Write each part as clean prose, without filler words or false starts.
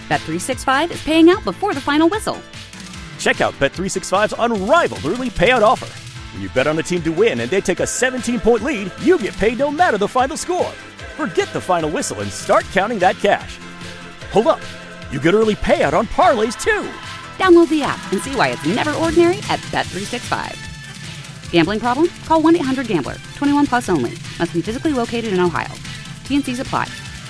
Bet365 is paying out before the final whistle. Check out Bet365's unrivaled early payout offer. When you bet on a team to win and they take a 17-point lead, you get paid no matter the final score. Forget the final whistle and start counting that cash. Hold up. You get early payout on parlays, too. Download the app and see why it's never ordinary at Bet365. Gambling problem? Call 1-800-GAMBLER. 21 plus only. Must be physically located in Ohio. T&Cs apply.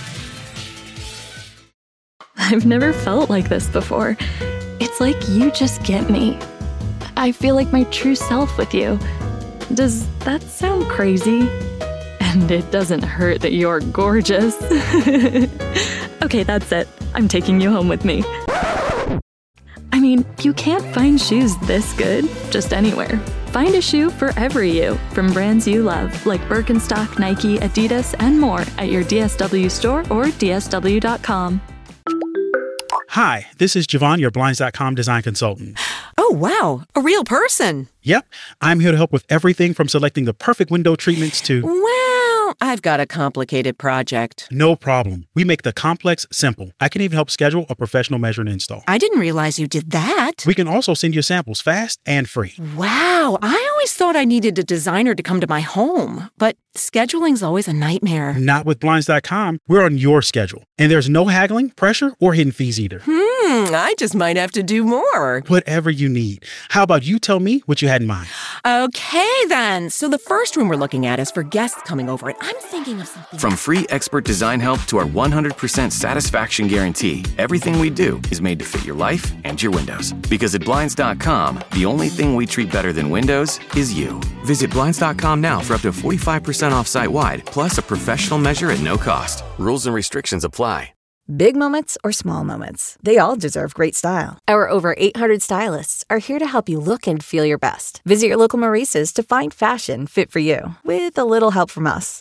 I've never felt like this before. It's like you just get me. I feel like my true self with you. Does that sound crazy? And it doesn't hurt that you're gorgeous. Okay, that's it. I'm taking you home with me. I mean, you can't find shoes this good just anywhere. Find a shoe for every you from brands you love, like Birkenstock, Nike, Adidas, and more at your DSW store or DSW.com. Hi, this is Javon, your Blinds.com design consultant. Oh, wow. A real person. Yep. I'm here to help with everything from selecting the perfect window treatments to... Well, I've got a complicated project. No problem. We make the complex simple. I can even help schedule a professional measure and install. I didn't realize you did that. We can also send you samples fast and free. Wow. I always thought I needed a designer to come to my home, but scheduling's always a nightmare. Not with Blinds.com. We're on your schedule. And there's no haggling, pressure, or hidden fees either. I just might have to do more. Whatever you need. How about you tell me what you had in mind? Okay, then. So the first room we're looking at is for guests coming over, and I'm thinking of something... From free expert design help to our 100% satisfaction guarantee, everything we do is made to fit your life and your windows. Because at Blinds.com, the only thing we treat better than windows is you. Visit Blinds.com now for up to 45% off site-wide, plus a professional measure at no cost. Rules and restrictions apply. Big moments or small moments, they all deserve great style. Our over 800 stylists are here to help you look and feel your best. Visit your local Maurice's to find fashion fit for you, with a little help from us.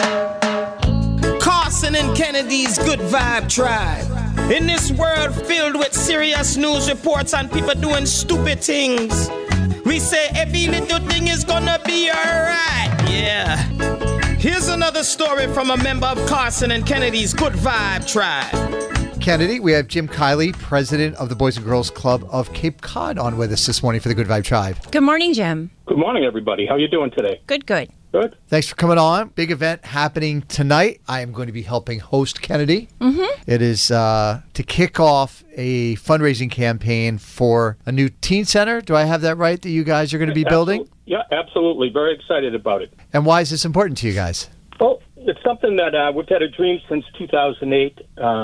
Carson and Kennedy's Good Vibe Tribe. In this world filled with serious news reports and people doing stupid things, we say every little thing is gonna be alright. Yeah. Here's another story from a member of Carson and Kennedy's Good Vibe Tribe. Kennedy, we have Jim Kiley, president of the Boys and Girls Club of Cape Cod, on with us this morning for the Good Vibe Tribe. Good morning, Jim. Good morning, everybody. How are you doing today? Good. Good. Thanks for coming on. Big event happening tonight. I am going to be helping host Kennedy. It is to kick off a fundraising campaign for a new teen center. Do I have that right, that you guys are going to be building? Yeah, absolutely. Very excited about it. And why is this important to you guys? Well, it's something that we've had a dream since 2008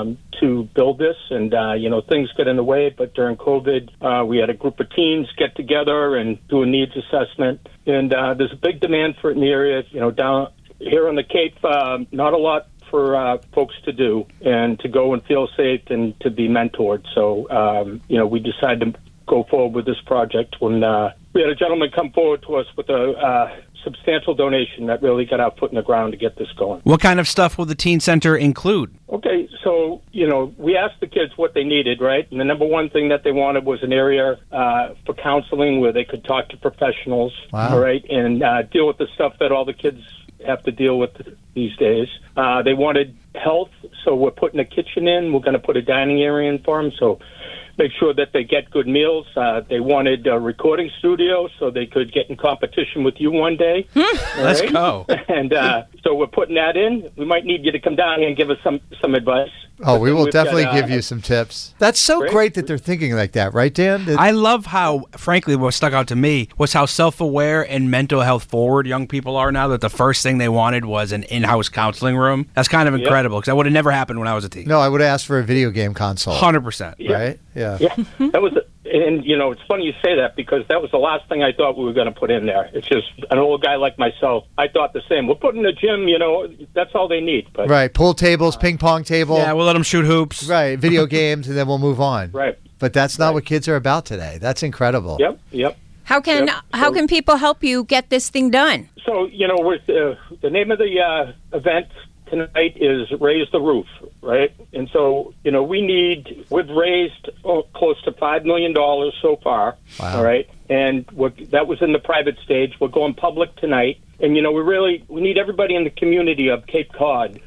to build this. And, things get in the way. But during COVID, we had a group of teens get together and do a needs assessment. And there's a big demand for it in the area. Down here on the Cape, not a lot for folks to do and to go and feel safe and to be mentored. So, we decided to go forward with this project when we had a gentleman come forward to us with a substantial donation that really got our foot in the ground to get this going. What kind of stuff will the teen center include? Okay, so, we asked the kids what they needed, right? And the number one thing that they wanted was an area for counseling where they could talk to professionals, all right, and deal with the stuff that all the kids have to deal with these days. They wanted health, so we're putting a kitchen in. We're going to put a dining area in for them, so make sure that they get good meals. They wanted a recording studio so they could get in competition with you one day. Let's go. And so we're putting that in. We might need you to come down here and give us some advice. Oh, we will definitely give you some tips. That's so great that they're thinking like that, right, Dan? I love how, frankly, what stuck out to me was how self-aware and mental health forward young people are now, that the first thing they wanted was an in-house counseling room. That's kind of incredible, because that would have never happened when I was a teen. No, I would have asked for a video game console. 100%. Right? Yeah. That was, and it's funny you say that, because that was the last thing I thought we were going to put in there. It's just an old guy like myself. I thought the same. We'll put in a gym, that's all they need. But, right. Pool tables, ping pong table. Yeah, we'll let them shoot hoops. Right. Video games, and then we'll move on. Right. But that's not what kids are about today. That's incredible. Yep. How can people help you get this thing done? So, with the name of the event tonight is Raise the Roof, right? And so, we've raised close to $5 million so far, all right? And that was in the private stage. We're going public tonight. And, we need everybody in the community of Cape Cod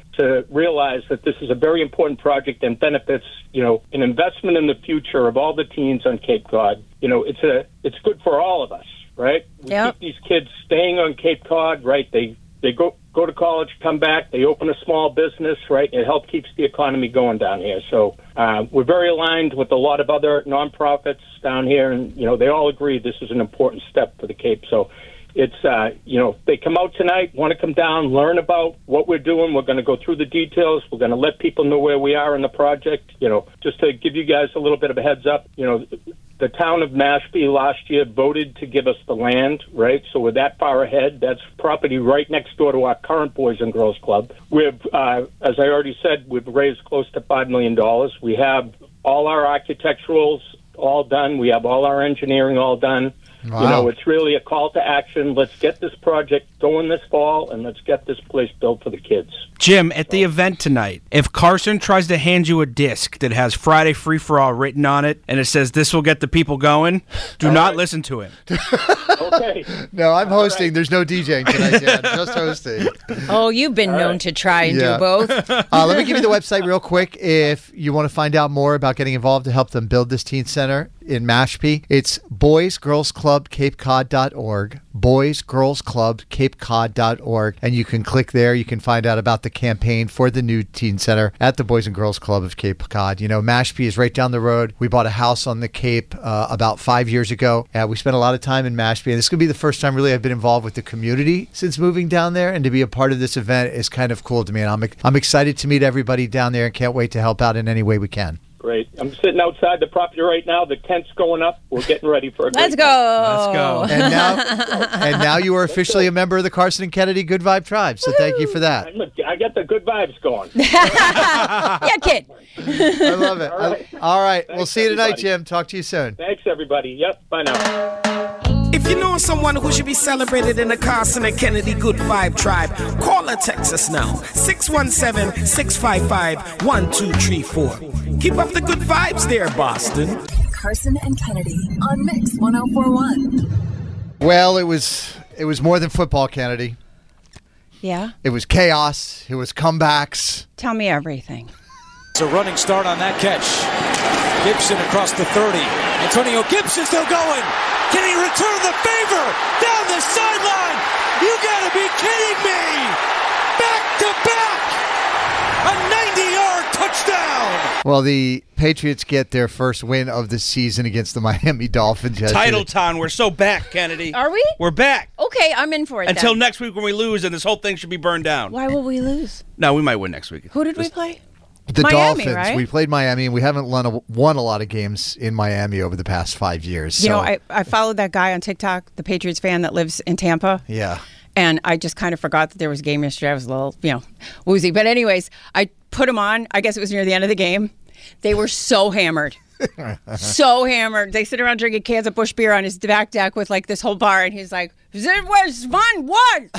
to realize that this is a very important project and benefits, an investment in the future of all the teens on Cape Cod. It's good for all of us, right? We keep these kids staying on Cape Cod, right? They go to college, come back, they open a small business, right? It helps keeps the economy going down here. So we're very aligned with a lot of other nonprofits down here, and they all agree this is an important step for the Cape. So it's they come out tonight, want to come down, learn about what we're doing. We're going to go through the details. We're going to let people know where we are in the project. Just to give you guys a little bit of a heads up. The town of Mashpee last year voted to give us the land, right? So we're that far ahead. That's property right next door to our current Boys and Girls Club. We've, as I already said, we've raised close to $5 million. We have all our architecturals all done. We have all our engineering all done. Wow. It's really a call to action. Let's get this project going this fall, and let's get this place built for the kids. Jim, at the event tonight, if Carson tries to hand you a disc that has Friday Free For All written on it, and it says this will get the people going, do not listen to him. Okay. No, I'm hosting. Right. There's no DJing tonight, Dan. Just hosting. Oh, you've been known to try and do both. Let me give you the website real quick if you want to find out more about getting involved to help them build this teen center in Mashpee. It's boysgirlsclubcapecod.org. boysgirlsclubcapecod.org, and you can click there. You can find out about the campaign for the new teen center at the Boys and Girls Club of Cape Cod. Mashpee is right down the road. We bought a house on the Cape about 5 years ago. We spent a lot of time in Mashpee, and this could be the first time really I've been involved with the community since moving down there, and to be a part of this event is kind of cool to me. And I'm excited to meet everybody down there and can't wait to help out in any way we can. Great. I'm sitting outside the property right now. The tent's going up. We're getting ready for a Let's go. Let's go. And now you are officially a member of the Carson and Kennedy Good Vibe Tribe. So thank you for that. I got the good vibes going. Yeah, kid. I love it. All right. Thanks, we'll see you tonight, everybody. Jim. Talk to you soon. Thanks, everybody. Yep. Bye now. If you know someone who should be celebrated in the Carson and Kennedy Good Vibe Tribe, call or text us now. 617-655-1234. Keep up the good vibes there, Boston. Carson and Kennedy on Mix 104.1. Well, it was more than football, Kennedy. Yeah? It was chaos. It was comebacks. Tell me everything. It's a running start on that catch. Gibson across the 30. Antonio Gibson still going. Can he return the favor down the sideline? You gotta be kidding me! Back to back! A 90-yard touchdown! Well, the Patriots get their first win of the season against the Miami Dolphins. Title town. We're so back, Kennedy. Are we? We're back. Okay, I'm in for it Until then. next week when we lose and this whole thing should be burned down. Why will we lose? No, we might win next week. Who did we play? The Miami, Dolphins. right? We played Miami, and we haven't won a lot of games in Miami over the past 5 years. You know, I followed that guy on TikTok, the Patriots fan that lives in Tampa. Yeah. And I just kind of forgot that there was a game yesterday. I was a little, woozy. But anyways, I put him on. I guess it was near the end of the game. They were so hammered. So hammered. They sit around drinking cans of Busch beer on his back deck with like this whole bar. And he's like, it was fun. What?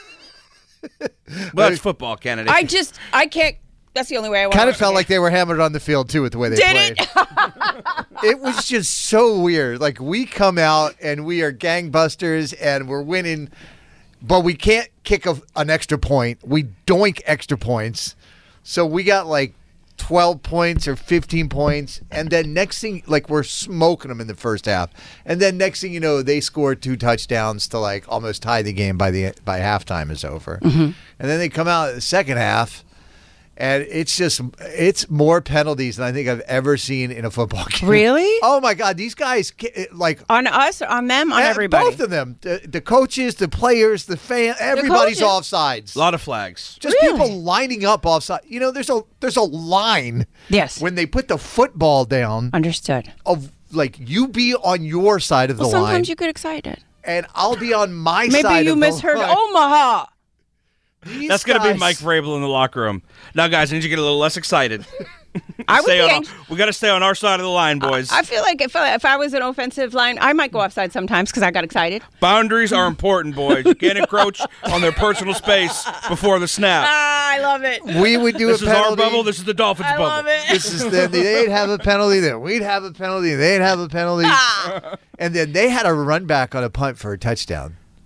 Well, that's football, Kennedy. I can't. That's the only way I want. Kind of felt like they were hammered on the field, too, with the way they played. Did it? It was just so weird. Like, we come out, and we are gangbusters, and we're winning, but we can't kick an extra point. We doink extra points. So we got, like, 12 points or 15 points, and then next thing, like, we're smoking them in the first half. And then next thing you know, they scored 2 touchdowns to, like, almost tie the game by halftime is over. Mm-hmm. And then they come out in the second half, and it's more penalties than I think I've ever seen in a football game. Really? Oh, my God. These guys, like... On us, on them, on everybody? Both of them. The coaches, the players, the fans, everybody's offsides. A lot of flags. Just people lining up offside. You know, there's a line. Yes. When they put the football down. Understood. Of, like, you be on your side of the line. Sometimes you get excited. And I'll be on my side of the line. Maybe you misheard Omaha. That's going to be Mike Vrabel in the locker room. Now, guys, I need you to get a little less excited. We got to stay on our side of the line, boys. I feel like if I was an offensive line, I might go offside sometimes because I got excited. Boundaries are important, boys. You can't encroach on their personal space before the snap. I love it. We would do this a penalty. This is our bubble. This is the Dolphins' bubble. I love it. This is they'd have a penalty. Then we'd have a penalty. They'd have a penalty. And then they had a run back on a punt for a touchdown.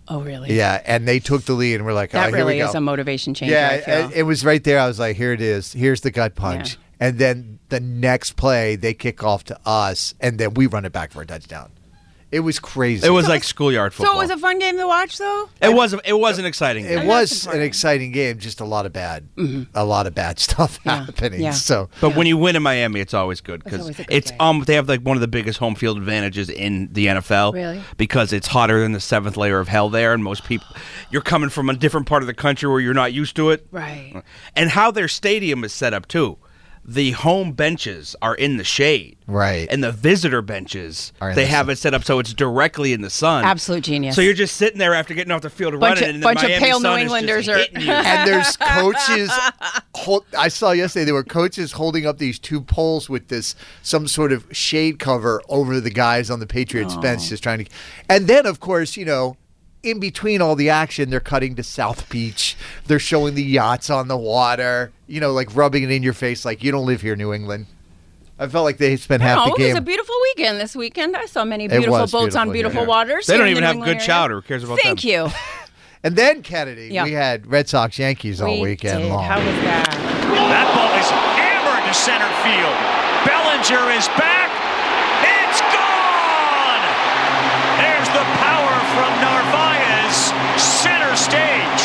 Oh, really? Yeah, and they took the lead, and we're like, that here we really go. is a motivation changer. Yeah, I feel. it was right there. I was like, here it is. Here's the gut punch. Yeah. And then the next play, they kick off to us, and then we run it back for a touchdown. It was crazy. It was like schoolyard football. So it was a fun game to watch, though? It was an exciting game. It was an exciting game, just a lot of bad stuff happening. Yeah. So, but when you win in Miami, it's always good It's because always a good it's game. they have like one of the biggest home field advantages in the NFL. Really? Because it's hotter than the seventh layer of hell there, and most people, you're coming from a different part of the country where you're not used to it. Right. And how their stadium is set up too. The home benches are in the shade. Right. And the visitor benches, Are in they the have sun. it set up so it's directly in the sun. Absolute genius. So you're just sitting there after getting off the field and Bunch running, of- and the bunch of Miami pale sun New is Englanders just are- hitting you. and there's coaches. I saw yesterday there were coaches holding up these two poles with some sort of shade cover over the guys on the Patriots bench, just trying to. And then, of course, in between all the action, they're cutting to South Beach. They're showing the yachts on the water. Like rubbing it in your face, like you don't live here, New England. I felt like they spent half the It game. was a beautiful weekend this weekend. I saw many It beautiful was boats on beautiful, beautiful yeah. waters. They here don't in even the have New good England chowder. area. Who cares about Thank them? you. And then, Kennedy, Yeah. we had Red Sox Yankees all We weekend did. long. How was that? That ball is hammered to center field. Bellinger is back. It's gone! There's the power from Narvaez. Center stage.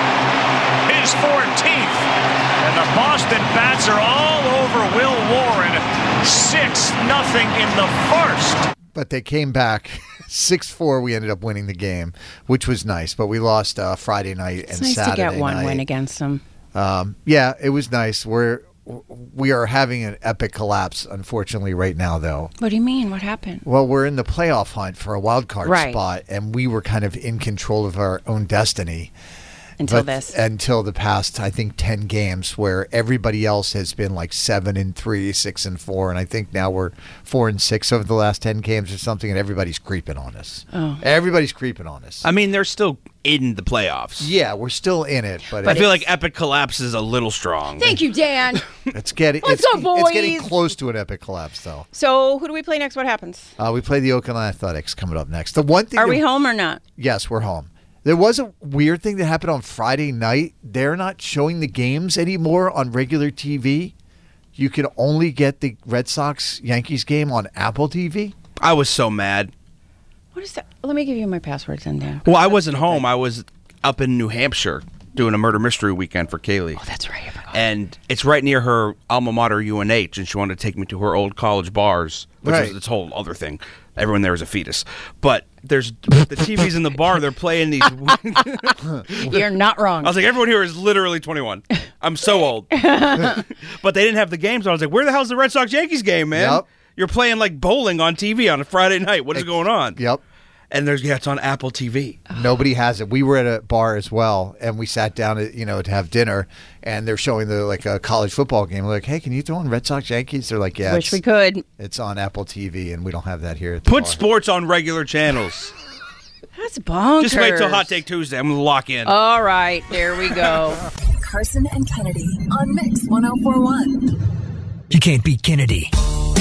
His 14th. And the Boston bats are all over Will Warren. 6-0 in the first. But they came back 6-4. We ended up winning the game, which was nice. But we lost Friday night It's and nice Saturday to get one night. win against them. Yeah, it was nice. We are having an epic collapse, unfortunately, right now, though. What do you mean? What happened? Well, we're in the playoff hunt for a wild card Right. spot, and we were kind of in control of our own destiny. Until this. Until the past, I think, 10 games where everybody else has been like 7-3, 6-4, and I think now we're 4-6 over the last 10 games or something, and everybody's creeping on us. Oh. Everybody's creeping on us. I mean, they're still in the playoffs. Yeah, we're still in it, but I feel like epic collapse is a little strong. Thank you, Dan. it's getting Let's it's, go, boys. It's getting close to an epic collapse, though. So who do we play next? What happens? We play the Oakland Athletics coming up next. The one thing Are we home or not? Yes, we're home. There was a weird thing that happened on Friday night. They're not showing the games anymore on regular TV. You can only get the Red Sox-Yankees game on Apple TV. I was so mad. What is that? Let me give you my passwords then, Dan. Well, I wasn't home. I was up in New Hampshire doing a murder mystery weekend for Kaylee. Oh, that's right. And it's right near her alma mater, UNH, and she wanted to take me to her old college bars, which Right. is this whole other thing. Everyone there is a fetus. But there's the TVs in the bar, they're playing these. You're not wrong. I was like, everyone here is literally 21. I'm so old. But they didn't have the games. So I was like, where the hell's the Red Sox-Yankees game, man? Yep. You're playing like bowling on TV on a Friday night. What is going on? Yep. And it's on Apple TV. Nobody has it. We were at a bar as well, and we sat down to have dinner, and they're showing a college football game. We're like, hey, can you throw on Red Sox Yankees? They're like, yeah. Wish we could. It's on Apple TV, and we don't have that here at the Put bar. sports on regular channels. That's bonkers. Just wait till Hot Take Tuesday. I'm going to lock in. All right, there we go. Carson and Kennedy on Mix 1041. You can't beat Kennedy.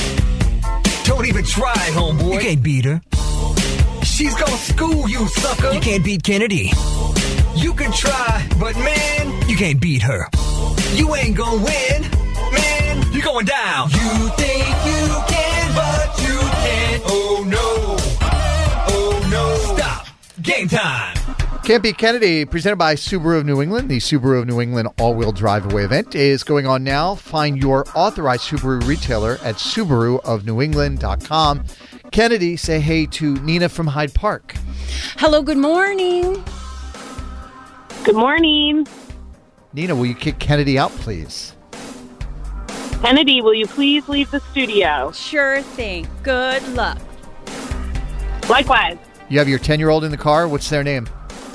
Don't even try, homeboy. You can't beat her. She's gonna school you, sucker. You can't beat Kennedy. You can try, but man, you can't beat her. You ain't gonna win, man. You're going down. You think you can, but you can't. Oh no. Oh no. Stop. Game time. Can't Beat Kennedy, presented by Subaru of New England. The Subaru of New England all-wheel drive away event is going on now. Find your authorized Subaru retailer at SubaruofNewEngland.com. Kennedy, say hey to Nina from Hyde Park. Hello, good morning. Good morning. Nina, will you kick Kennedy out, please? Kennedy, will you please leave the studio? Sure thing. Good luck. Likewise. You have your 10-year-old in the car. What's their name?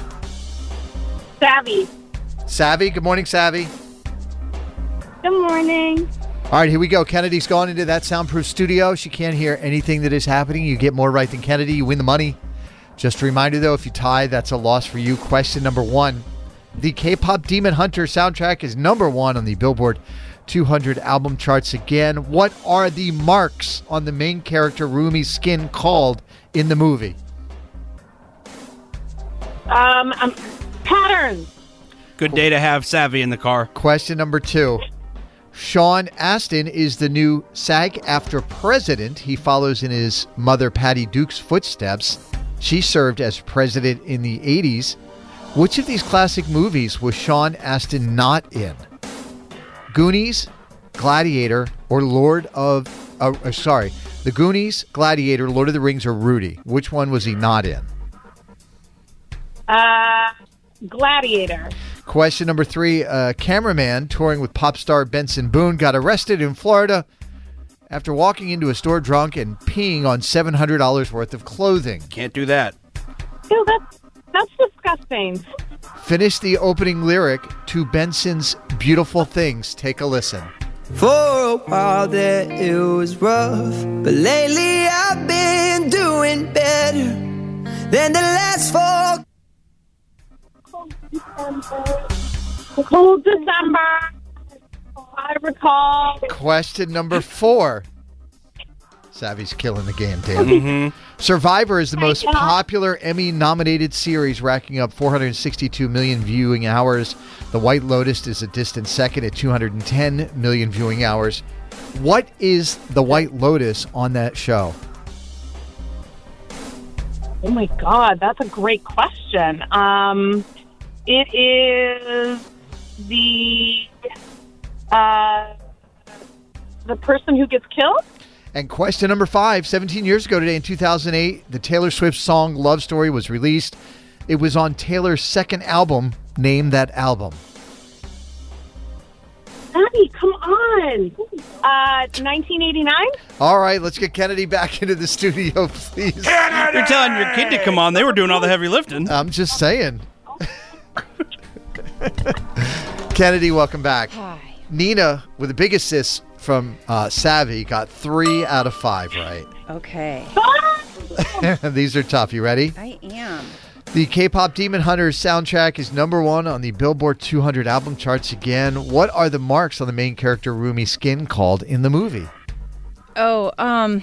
Savvy. Savvy. Good morning, Savvy. Good morning. All right, here we go. Kennedy's gone into that soundproof studio. She can't hear anything that is happening. You get more right than Kennedy. You win the money. Just a reminder, though, if you tie, that's a loss for you. Question number 1. The K-pop Demon Hunter soundtrack is number 1 on the Billboard 200 album charts again. What are the marks on the main character Rumi's skin called in the movie? Patterns. Good day to have Savvy in the car. Question number 2. Sean Astin is the new SAG-AFTRA president. He follows in his mother Patty Duke's footsteps. She served as president in the 80s. Which of these classic movies was Sean Astin not in? Goonies, Gladiator, or The Goonies, Gladiator, Lord of the Rings, or Rudy. Which one was he not in? Gladiator. Question number 3. A cameraman touring with pop star Benson Boone got arrested in Florida after walking into a store drunk and peeing on $700 worth of clothing. Can't do that. Ew, that's disgusting. Finish the opening lyric to Benson's Beautiful Things. Take a listen. For a while there it was rough, but lately I've been doing better than the last 4. Cold December. I recall. Question number 4. Savvy's killing the game, Dan. Mm-hmm. Survivor is the most popular Emmy-nominated series, racking up 462 million viewing hours. The White Lotus is a distant second at 210 million viewing hours. What is The White Lotus on that show? Oh my God, that's a great question. It is the person who gets killed? And question number 5, 17 years ago today in 2008, the Taylor Swift song Love Story was released. It was on Taylor's second album. Name that album. Abby, come on. 1989? All right, let's get Kennedy back into the studio, please. You're telling your kid to come on. They were doing all the heavy lifting. I'm just saying. Kennedy, welcome back. Hi. Nina, with a big assist from Savvy, got 3 out of 5 right. Okay. These are tough. You ready? I am. The K-pop Demon Hunters soundtrack is #1 on the Billboard 200 album charts again. What are the marks on the main character Rumi's skin called in the movie? Oh,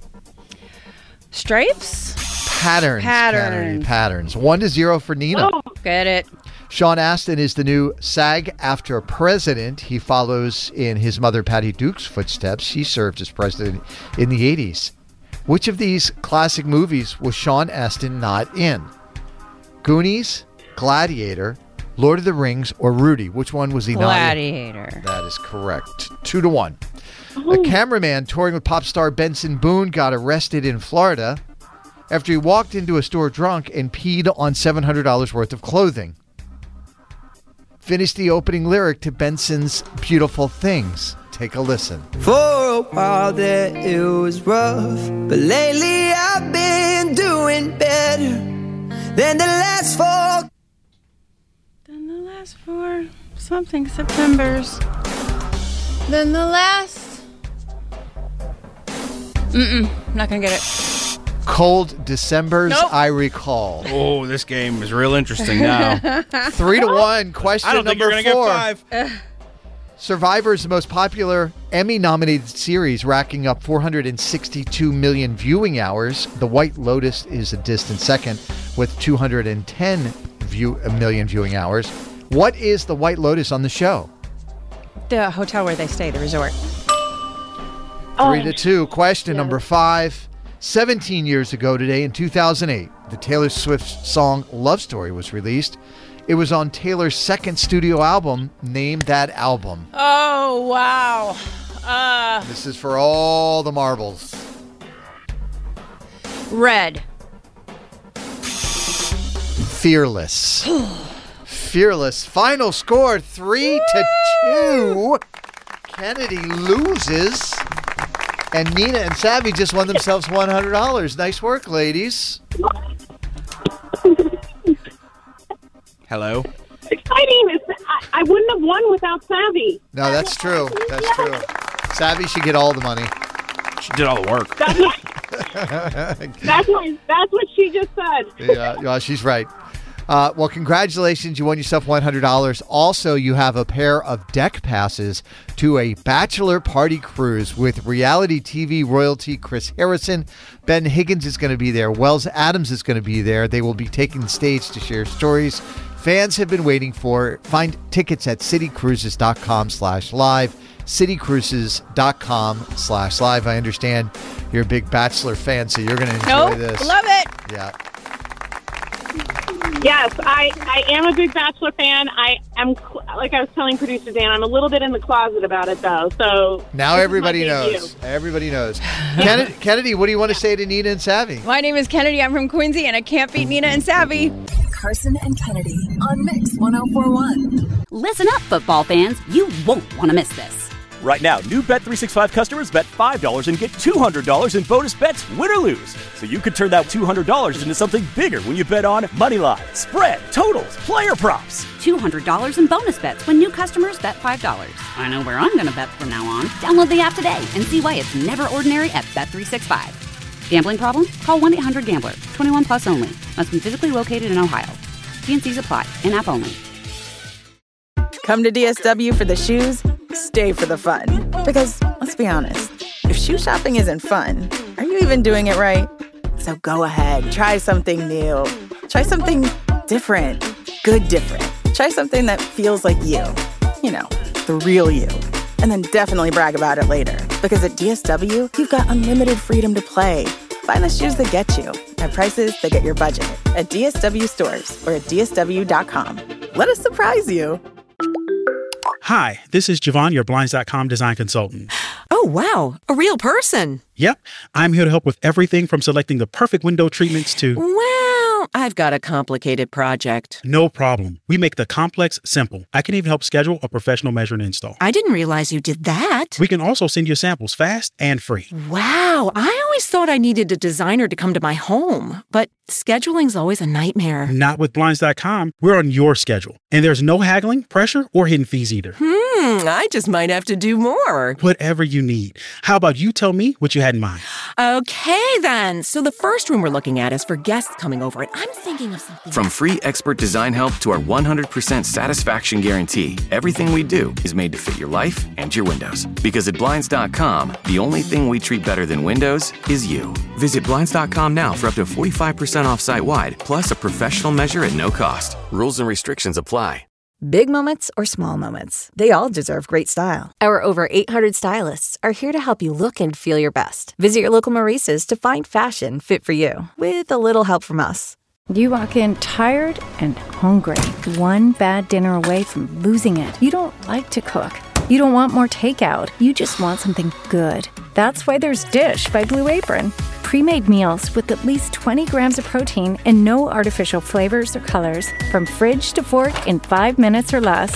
stripes? Patterns. Kennedy, patterns. 1-0 for Nina. Oh, get it. Sean Astin is the new SAG-AFTRA president. He follows in his mother Patty Duke's footsteps. She served as president in the 80s. Which of these classic movies was Sean Astin not in? Goonies, Gladiator, Lord of the Rings, or Rudy? Which one was he not in? Gladiator. That is correct. 2-1. A cameraman touring with pop star Benson Boone got arrested in Florida after he walked into a store drunk and peed on $700 worth of clothing. Finish the opening lyric to Benson's Beautiful Things. Take a listen. For a while there it was rough, but lately I've been doing better than the last 4. Then the last 4 something Septembers. Then the last. Not gonna get it. Cold Decembers, Nope. I recall. Oh, this game is real interesting now. 3-1. Question I don't think number you're going 4. to get 5. Survivor is the most popular Emmy-nominated series, racking up 462 million viewing hours. The White Lotus is a distant second with 210 million viewing hours. What is the White Lotus on the show? The hotel where they stay, the resort. 3-2. Question number 5. 17 years ago today in 2008, the Taylor Swift song Love Story was released. It was on Taylor's second studio album. Name that album. Oh, wow. This is for all the marbles. Red. Fearless. Fearless. Final score 3-2. Kennedy loses. And Nina and Savvy just won themselves $100. Nice work, ladies. Hello. Exciting. I wouldn't have won without Savvy. No, that's true. That's true. Savvy should get all the money. She did all the work. That's what she just said. Yeah, she's right. Well, congratulations. You won yourself $100. Also, you have a pair of deck passes to a bachelor party cruise with reality TV royalty Chris Harrison. Ben Higgins is going to be there. Wells Adams is going to be there. They will be taking the stage to share stories fans have been waiting for. Find tickets at citycruises.com/live. citycruises.com/live. I understand you're a big Bachelor fan, so you're going to enjoy this. Love it. Yeah. Yes, I am a big Bachelor fan. I am, like I was telling producer Dan, I'm a little bit in the closet about it, though. So now everybody knows. Everybody knows. Kennedy, what do you want to say to Nina and Savvy? My name is Kennedy. I'm from Quincy, and I can't beat Nina and Savvy. Carson and Kennedy on Mix 104.1. Listen up, football fans. You won't want to miss this. Right now, new Bet365 customers bet $5 and get $200 in bonus bets, win or lose. So you could turn that $200 into something bigger when you bet on moneyline, spread, totals, player props. $200 in bonus bets when new customers bet $5. I know where I'm going to bet from now on. Download the app today and see why it's never ordinary at Bet365. Gambling problem? Call 1-800-GAMBLER. 21 plus only. Must be physically located in Ohio. T&Cs apply. In-app only. Come to DSW for the shoes, stay for the fun. Because, let's be honest, if shoe shopping isn't fun, are you even doing it right? So go ahead, try something new. Try something different. Good different. Try something that feels like you. You know, the real you. And then definitely brag about it later. Because at DSW, you've got unlimited freedom to play. Find the shoes that get you at prices that get your budget at DSW stores or at DSW.com. Let us surprise you. Hi, this is Javon, your Blinds.com design consultant. Oh, wow. A real person. Yep. I'm here to help with everything from selecting the perfect window treatments to... Well, I've got a complicated project. No problem. We make the complex simple. I can even help schedule a professional measure and install. I didn't realize you did that. We can also send you samples fast and free. Wow. I always thought I needed a designer to come to my home, but scheduling's always a nightmare. Not with Blinds.com. We're on your schedule. And there's no haggling, pressure, or hidden fees either. I just might have to do more. Whatever you need. How about you tell me what you had in mind? Okay, then. So the first room we're looking at is for guests coming over, and I'm thinking of something. From free expert design help to our 100% satisfaction guarantee, everything we do is made to fit your life and your windows. Because at Blinds.com, the only thing we treat better than windows is you. Visit Blinds.com now for up to 45% off site-wide, plus a professional measure at no cost. Rules and restrictions apply. Big moments or small moments, they all deserve great style. Our over 800 stylists are here to help you look and feel your best. Visit your local Maurice's to find fashion fit for you, with a little help from us. You walk in tired and hungry, one bad dinner away from losing it. You don't like to cook. You don't want more takeout. You just want something good. That's why there's Dish by Blue Apron. Pre-made meals with at least 20 grams of protein and no artificial flavors or colors. From fridge to fork in 5 minutes or less.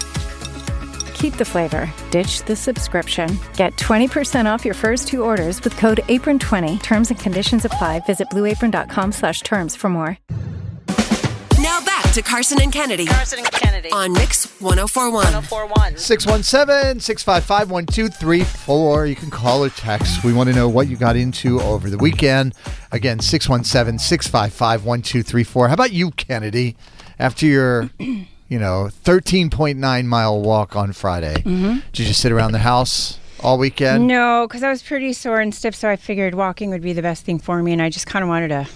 Keep the flavor. Ditch the subscription. Get 20% off your first 2 orders with code APRON20. Terms and conditions apply. Visit blueapron.com/terms for more. Now back to Carson and Kennedy. On Mix 104.1. 617-655-1234. You can call or text. We want to know what you got into over the weekend. Again, 617-655-1234. How about you, Kennedy? After your, 13.9 mile walk on Friday, did you just sit around the house all weekend? No, because I was pretty sore and stiff, so I figured walking would be the best thing for me, and I just kind of wanted to,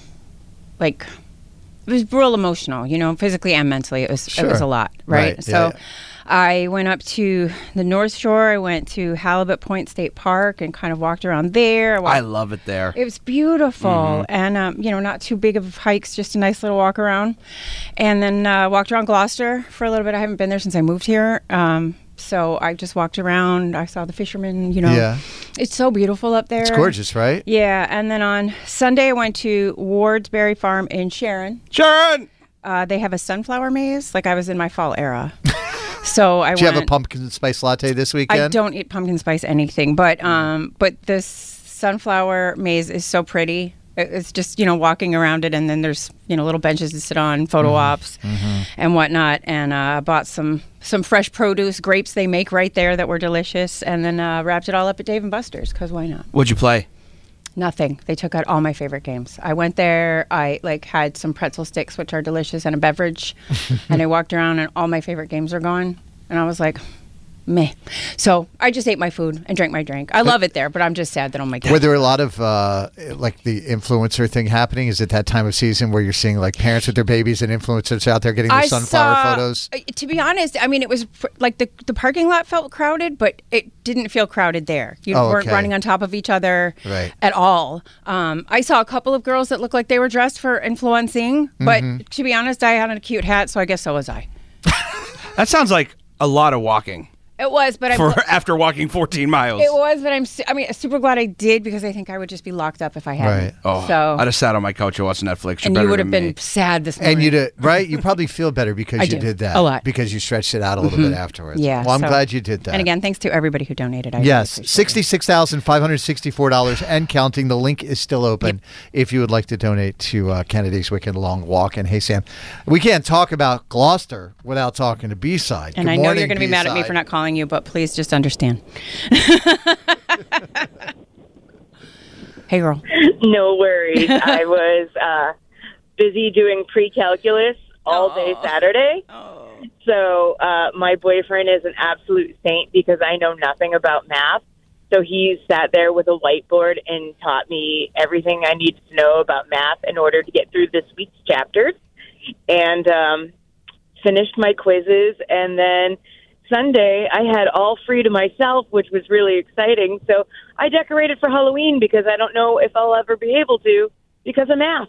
it was real emotional, physically and mentally. It was a lot, right? So I went up to the North Shore. I went to Halibut Point State Park and kind of walked around there. I love it there. It was beautiful. And, not too big of hikes, just a nice little walk around. And then walked around Gloucester for a little bit. I haven't been there since I moved here. So I just walked around. I saw the fishermen, Yeah. It's so beautiful up there. It's gorgeous, right? Yeah. And then on Sunday, I went to Ward's Berry Farm in Sharon. Sharon! They have a sunflower maze. I was in my fall era. So Did you have a pumpkin spice latte this weekend? I don't eat pumpkin spice anything, but this sunflower maze is so pretty. It's just, walking around it, and then there's, little benches to sit on, photo ops and whatnot. And I bought some fresh produce, grapes they make right there that were delicious, and then wrapped it all up at Dave & Buster's, because why not? What'd you play? Nothing. They took out all my favorite games. I went there. I had some pretzel sticks, which are delicious, and a beverage. And I walked around, and all my favorite games are gone. And I was like, meh. So I just ate my food and drank my drink. I love it there, but I'm just sad that all my kids. Were there a lot of the influencer thing happening? Is it that time of season where you're seeing parents with their babies and influencers out there getting their sunflower photos? To be honest, I mean, it was the parking lot felt crowded, but it didn't feel crowded there. You weren't running on top of each other at all. I saw a couple of girls that looked like they were dressed for influencing, but to be honest, I had a cute hat, so I guess so was I. That sounds like a lot of walking. It was, but after walking 14 miles. It was, but I'm super glad I did because I think I would just be locked up if I hadn't. Right. Oh, so I'd have sat on my couch and watched Netflix. And you would have been sad this morning. And you probably feel better because you did that. A lot. Because you stretched it out a little bit afterwards. Yeah. Well, I'm glad you did that. And again, thanks to everybody who donated. Yes, $66,564 and counting. The link is still open if you would like to donate to Kennedy's Wicked Long Walk. And hey, Sam, we can't talk about Gloucester without talking to B-Side. And I know you're going to be mad at me for not calling you, but please just understand. Hey, girl. No worries. I was busy doing pre-calculus all day Saturday. So my boyfriend is an absolute saint because I know nothing about math. So he sat there with a whiteboard and taught me everything I needed to know about math in order to get through this week's chapters. And finished my quizzes, and then Sunday I had all free to myself, which was really exciting. So I decorated for Halloween because I don't know if I'll ever be able to because of math.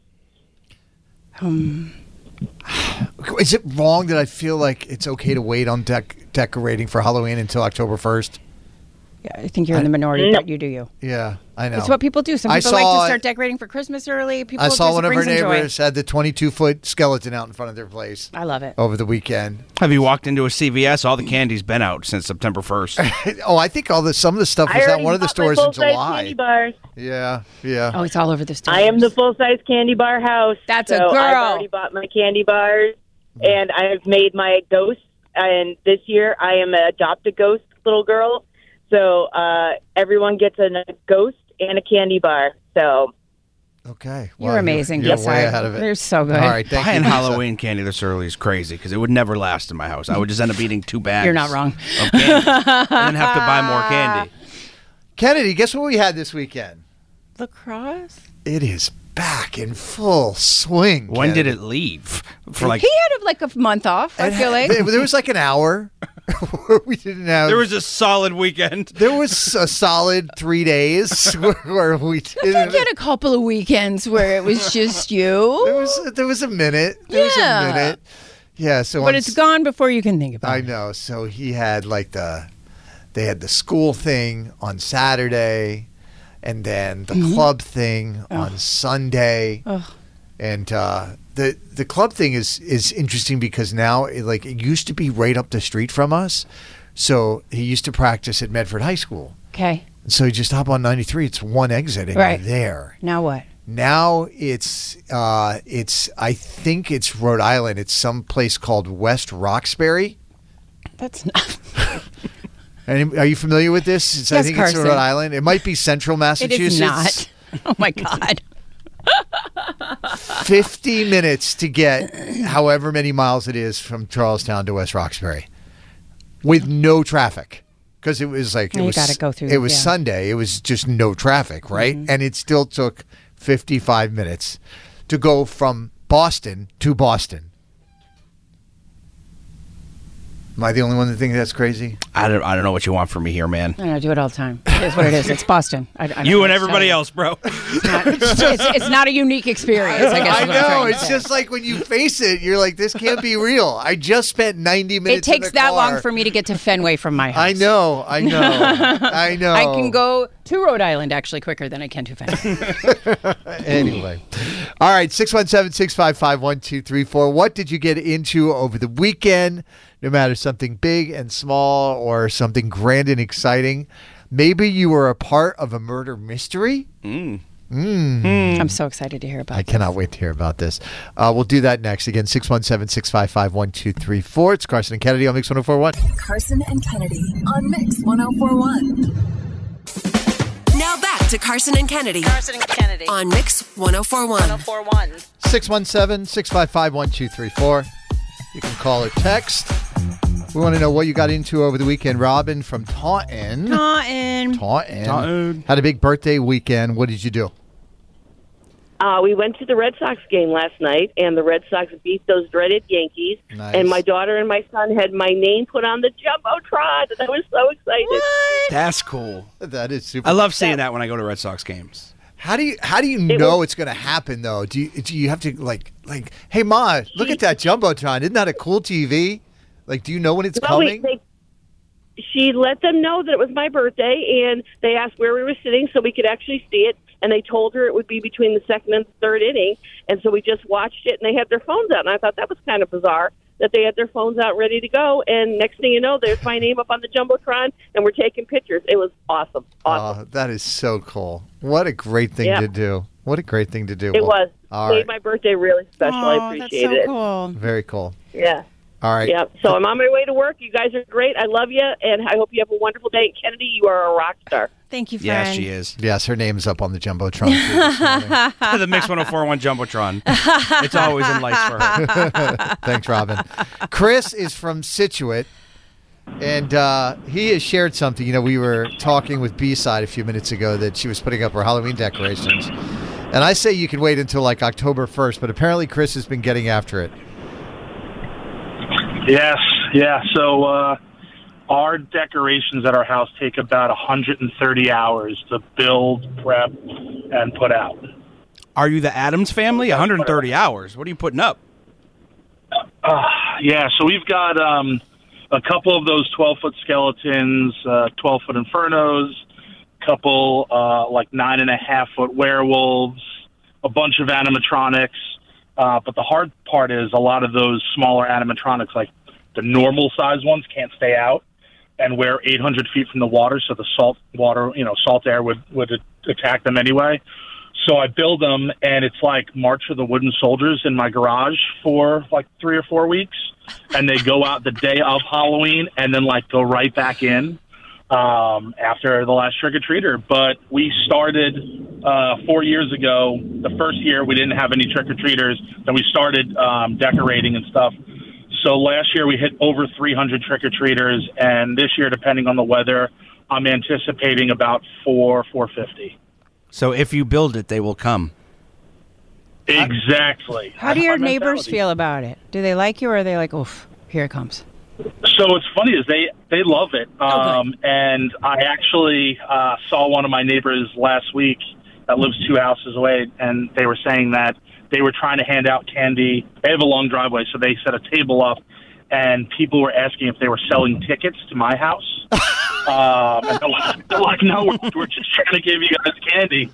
Is it wrong that I feel like it's okay to wait on decorating for Halloween until October 1st? Yeah, I think you're in the minority, but you do you. Yeah, I know. It's what people do. Some people like to start decorating for Christmas early. People I saw one of our neighbors joy. had the 22-foot skeleton out in front of their place. I love it. Over the weekend. Have you walked into a CVS? All the candy's been out since September 1st. I think some of the stuff was at one of the stores in July. Candy bars. Yeah. Oh, it's all over the store. I am the full-size candy bar house. That's so a girl. I've already bought my candy bars, and I've made my ghost. And this year, I am an adopt-a-ghost little girl. So everyone gets a ghost and a candy bar. So okay, you're amazing. You're way ahead of it. They're so good. All right, thank Buying you. Halloween candy this early is crazy because it would never last in my house. I would just end up eating 2 bags. You're not wrong. Of candy, and then have to buy more candy. Kennedy, guess what we had this weekend? Lacrosse. It is back in full swing. When Kennedy. did it leave? He had a month off. I feel like there was an hour. Where we didn't have. There was a solid weekend. There was a solid 3 days where we didn't. I think you had a couple of weekends where it was just you. There was a minute. There was a minute. Yeah. So, but it's gone before you can think about it. I know. So he had they had the school thing on Saturday, and then the club thing on Sunday, and. The club thing is interesting because now it used to be right up the street from us. So he used to practice at Medford High School. Okay. So you just hop on 93. It's one exit and you're there. Now what? Now it's I think it's Rhode Island. It's some place called West Roxbury. That's not. Are you familiar with this? Yes, I think Carson. it's Rhode Island. It might be Central Massachusetts. It is not. Oh my God. 50 minutes to get however many miles it is from Charlestown to West Roxbury with no traffic because it was you gotta go through. It was Sunday. It was just no traffic, right? And it still took 55 minutes to go from Boston to Boston. Am I the only one that thinks that's crazy? I don't know what you want from me here, man. I do it all the time. It is what it is. It's Boston. You and everybody else, bro. It's not a unique experience, I guess. I know. It's just like when you face it, you're like, this can't be real. I just spent 90 minutes It takes in the that car. long for me to get to Fenway from my house. I know. I know. I can go to Rhode Island actually quicker than I can to Fenway. Anyway. All right. 617-655-1234. What did you get into over the weekend? No matter something big and small or something grand and exciting. Maybe you were a part of a murder mystery. I'm so excited to hear about I cannot wait to hear about this. We'll do that next. Again, 617-655-1234. It's Carson and Kennedy on Mix 104.1. Carson and Kennedy on Mix 104.1. Now back to Carson and Kennedy. On Mix 1041. 617-655-1234. You can call or text. We want to know what you got into over the weekend. Robin from Taunton. Taunton. Had a big birthday weekend. What did you do? We went to the Red Sox game last night, and the Red Sox beat those dreaded Yankees. Nice. And my daughter and my son had my name put on the Jumbotron, and I was so excited. That's cool. That is super. I love seeing that when I go to Red Sox games. How do you know it's going to happen though? Do you have to like hey Ma, look at that Jumbotron. Isn't that a cool TV? Like, do you know when it's coming? She let them know that it was my birthday, and they asked where we were sitting so we could actually see it. And they told her it would be between the second and the third inning. And so we just watched it, and they had their phones out. And I thought that was kind of bizarre that they had their phones out ready to go. And next thing you know, there's my name up on the Jumbotron, and we're taking pictures. It was awesome. Oh, that is so cool. What a great thing to do. What a great thing to do. It was. All Made right. my birthday really special. I appreciate it. Cool. Very cool. Yeah. All right. Yeah. So I'm on my way to work. You guys are great. I love you, and I hope you have a wonderful day. And Kennedy, you are a rock star. Thank you, Yeah, friend. she is. Yes, her name's up on the Jumbotron. Too this morning. The Mix 1041 Jumbotron. It's always in lights for her. Thanks, Robin. Chris is from Scituate, and he has shared something. You know, we were talking with B-Side a few minutes ago that she was putting up her Halloween decorations. And I say you can wait until like October 1st, but apparently Chris has been getting after it. Yes, yeah. So our decorations at our house take about 130 hours to build, prep, and put out. Are you the Addams family? 130 hours. What are you putting up? Yeah, so we've got a couple of those 12-foot skeletons, 12-foot infernos, a couple like 9.5-foot werewolves, a bunch of animatronics. But the hard part is a lot of those smaller animatronics, like the normal size ones, can't stay out, and we're 800 feet from the water, so the salt water, salt air would attack them anyway. So I build them, and it's like March of the Wooden Soldiers in my garage for like 3 or 4 weeks, and they go out the day of Halloween and then like go right back in after the last trick-or-treater. But we started 4 years ago. The first year we didn't have any trick-or-treaters. Then we started decorating and stuff. So last year we hit over 300 trick-or-treaters, and this year, depending on the weather, I'm anticipating about 450. So if you build it, they will come. Exactly. How do your That's our neighbors mentality. feel about it? Do they like you, or are they like, oof, here it comes? So what's funny is they love it. And I actually saw one of my neighbors last week that lives 2 houses away, and they were saying that they were trying to hand out candy. They have a long driveway, so they set a table up, and people were asking if they were selling tickets to my house. And they're like, no, we're just trying to give you guys candy.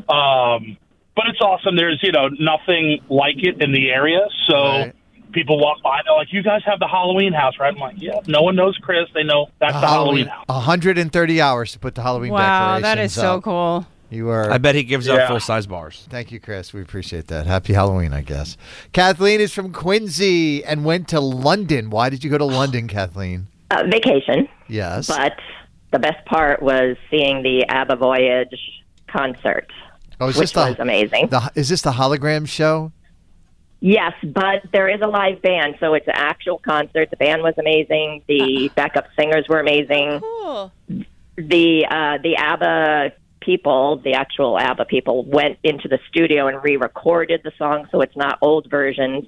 But it's awesome. There's, nothing like it in the area, so people walk by, they're like, you guys have the Halloween house, right? I'm like, yeah, no one knows Chris. They know that's the Halloween house. 130 hours to put the Halloween Wow, decorations that is so up. cool. You are. I bet he gives up full-size bars. Thank you, Chris. We appreciate that. Happy Halloween, I guess. Kathleen is from Quincy and went to London. Why did you go to London, Kathleen? Vacation. Yes. But the best part was seeing the ABBA Voyage concert, Is which was amazing. Is this the hologram show? Yes, but there is a live band, so it's an actual concert. The band was amazing. The backup singers were amazing. Cool. The ABBA people, the actual ABBA people, went into the studio and re-recorded the song, so it's not old versions.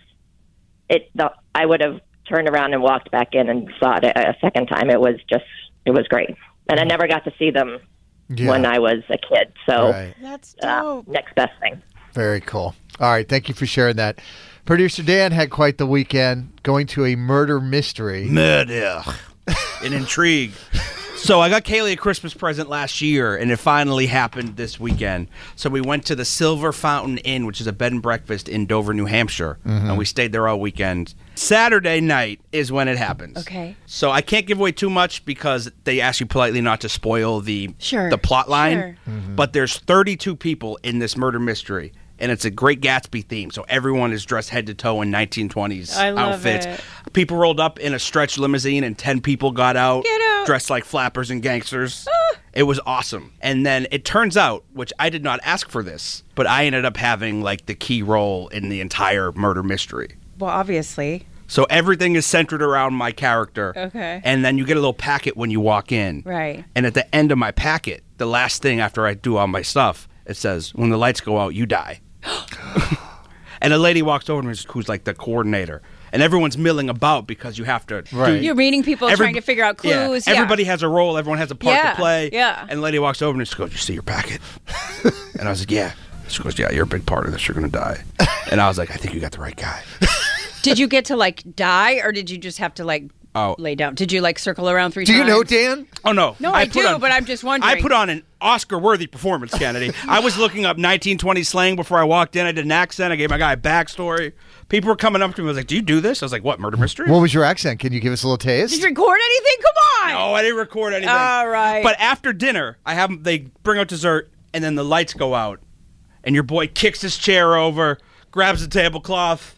I would have turned around and walked back in and saw it a second time. It was great, and I never got to see them when I was a kid. So that's dope. Next best thing. Very cool. All right. Thank you for sharing that. Producer Dan had quite the weekend going to a murder mystery. Murder. An intrigue. So I got Kaylee a Christmas present last year, and it finally happened this weekend. So we went to the Silver Fountain Inn, which is a bed and breakfast in Dover, New Hampshire, and we stayed there all weekend. Saturday night is when it happens. Okay. So I can't give away too much because they ask you politely not to spoil the plot line. Sure. But there's 32 people in this murder mystery. And it's a Great Gatsby theme, so everyone is dressed head to toe in 1920s I love outfits. it. People rolled up in a stretch limousine, and 10 people got out, Get out. dressed like flappers and gangsters. It was awesome. And then it turns out, which I did not ask for this, but I ended up having like the key role in the entire murder mystery. Well, obviously. So everything is centered around my character. Okay. And then you get a little packet when you walk in. Right. And at the end of my packet, the last thing after I do all my stuff, it says, when the lights go out, you die. And a lady walks over to me who's like the coordinator. And everyone's milling about because you have to. Right. You're reading people, trying to figure out clues. Yeah. Everybody has a role. Everyone has a part to play. Yeah. And the lady walks over and she goes, "You see your packet?" And I was like, "Yeah." She goes, "Yeah, you're a big part of this. You're going to die." And I was like, "I think you got the right guy." Did you get to like die, or did you just have to like lay down? Did you like circle around 3 times? Do you know Dan? Oh, no. No, I do, but I'm just wondering. I put on an Oscar-worthy performance, Kennedy. I was looking up 1920 slang before I walked in. I did an accent. I gave my guy a backstory. People were coming up to me. I was like, "Do you do this?" I was like, "What, murder mystery?" What was your accent? Can you give us a little taste? Did you record anything? Come on! No, I didn't record anything. All right. But after dinner, they bring out dessert, and then the lights go out, and your boy kicks his chair over, grabs the tablecloth,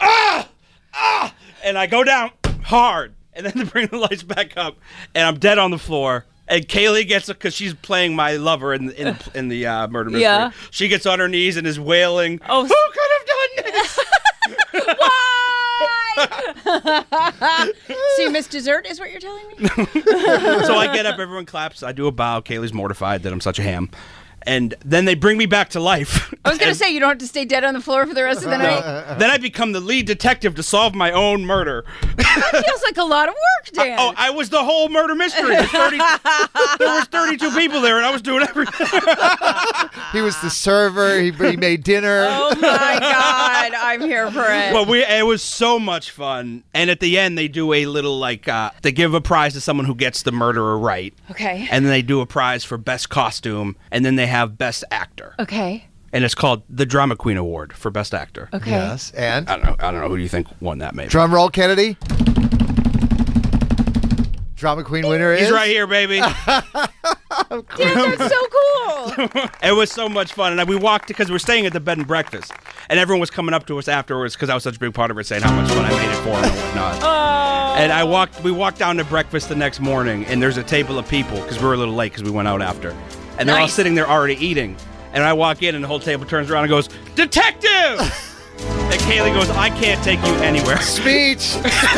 and I go down hard, and then they bring the lights back up, and I'm dead on the floor. And Kaylee gets it because she's playing my lover in the murder mystery. Yeah. She gets on her knees and is wailing. Oh, who could have done this? Why? So you missed dessert, is what you're telling me? So I get up, everyone claps. I do a bow. Kaylee's mortified that I'm such a ham. And then they bring me back to life. I was going to say, you don't have to stay dead on the floor for the rest of the night. Then I become the lead detective to solve my own murder. That feels like a lot of work, Dan. I was the whole murder mystery. There was 32 people there, and I was doing everything. He was the server. He made dinner. Oh, my God. I'm here for it. Well, it was so much fun. And at the end, they do a little, they give a prize to someone who gets the murderer right. Okay. And then they do a prize for best costume, and then they have best actor. Okay. And it's called the Drama Queen Award for best actor. Okay. Yes, and? I don't know who do you think won that, maybe. Drum roll, Kennedy. Drama Queen winner is? He's right here, baby. Dude, that's so cool. It was so much fun. And we walked, because we were staying at the bed and breakfast. And everyone was coming up to us afterwards, because I was such a big part of it, saying how much fun I made it for them and whatnot. Oh. And we walked down to breakfast the next morning, and there's a table of people, because we were a little late, because we went out after. And they're all sitting there already eating. And I walk in, and the whole table turns around and goes, "Detective!" And Kaylee goes, "I can't take you anywhere." Speech.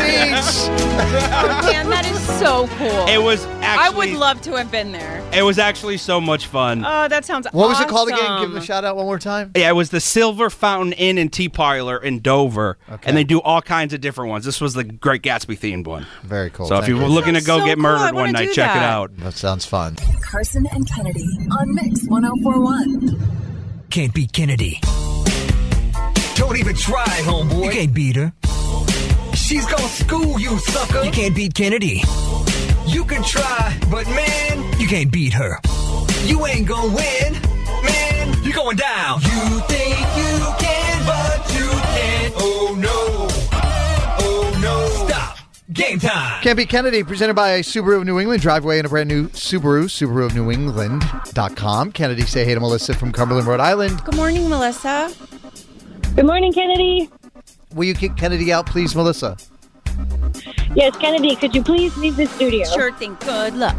Oh, Dan, that is so cool. It was I would love to have been there. It was actually so much fun. Oh, that sounds What was awesome. it called again? Give them a shout out one more time. Yeah, it was the Silver Fountain Inn and Tea Parlor in Dover. Okay. And they do all kinds of different ones. This was the Great Gatsby themed one. Very cool. So if you were looking to go get murdered one night, check it out. That sounds fun. Carson and Kennedy on Mix 1041. Can't beat Kennedy. Don't even try, homeboy. You can't beat her. She's gonna school you, sucker. You can't beat Kennedy. You can try, but man, you can't beat her. You ain't gonna win, man. You're going down. You think you can, but you can't. Oh no. Oh no. Stop. Game time. Can't Beat Kennedy, presented by Subaru of New England. Drive away in a brand new Subaru, SubaruofNewEngland.com. Kennedy, say hey to Melissa from Cumberland, Rhode Island. Good morning, Melissa. Good morning, Kennedy. Will you kick Kennedy out, please, Melissa? Yes, Kennedy, could you please leave the studio? Sure thing. Good luck.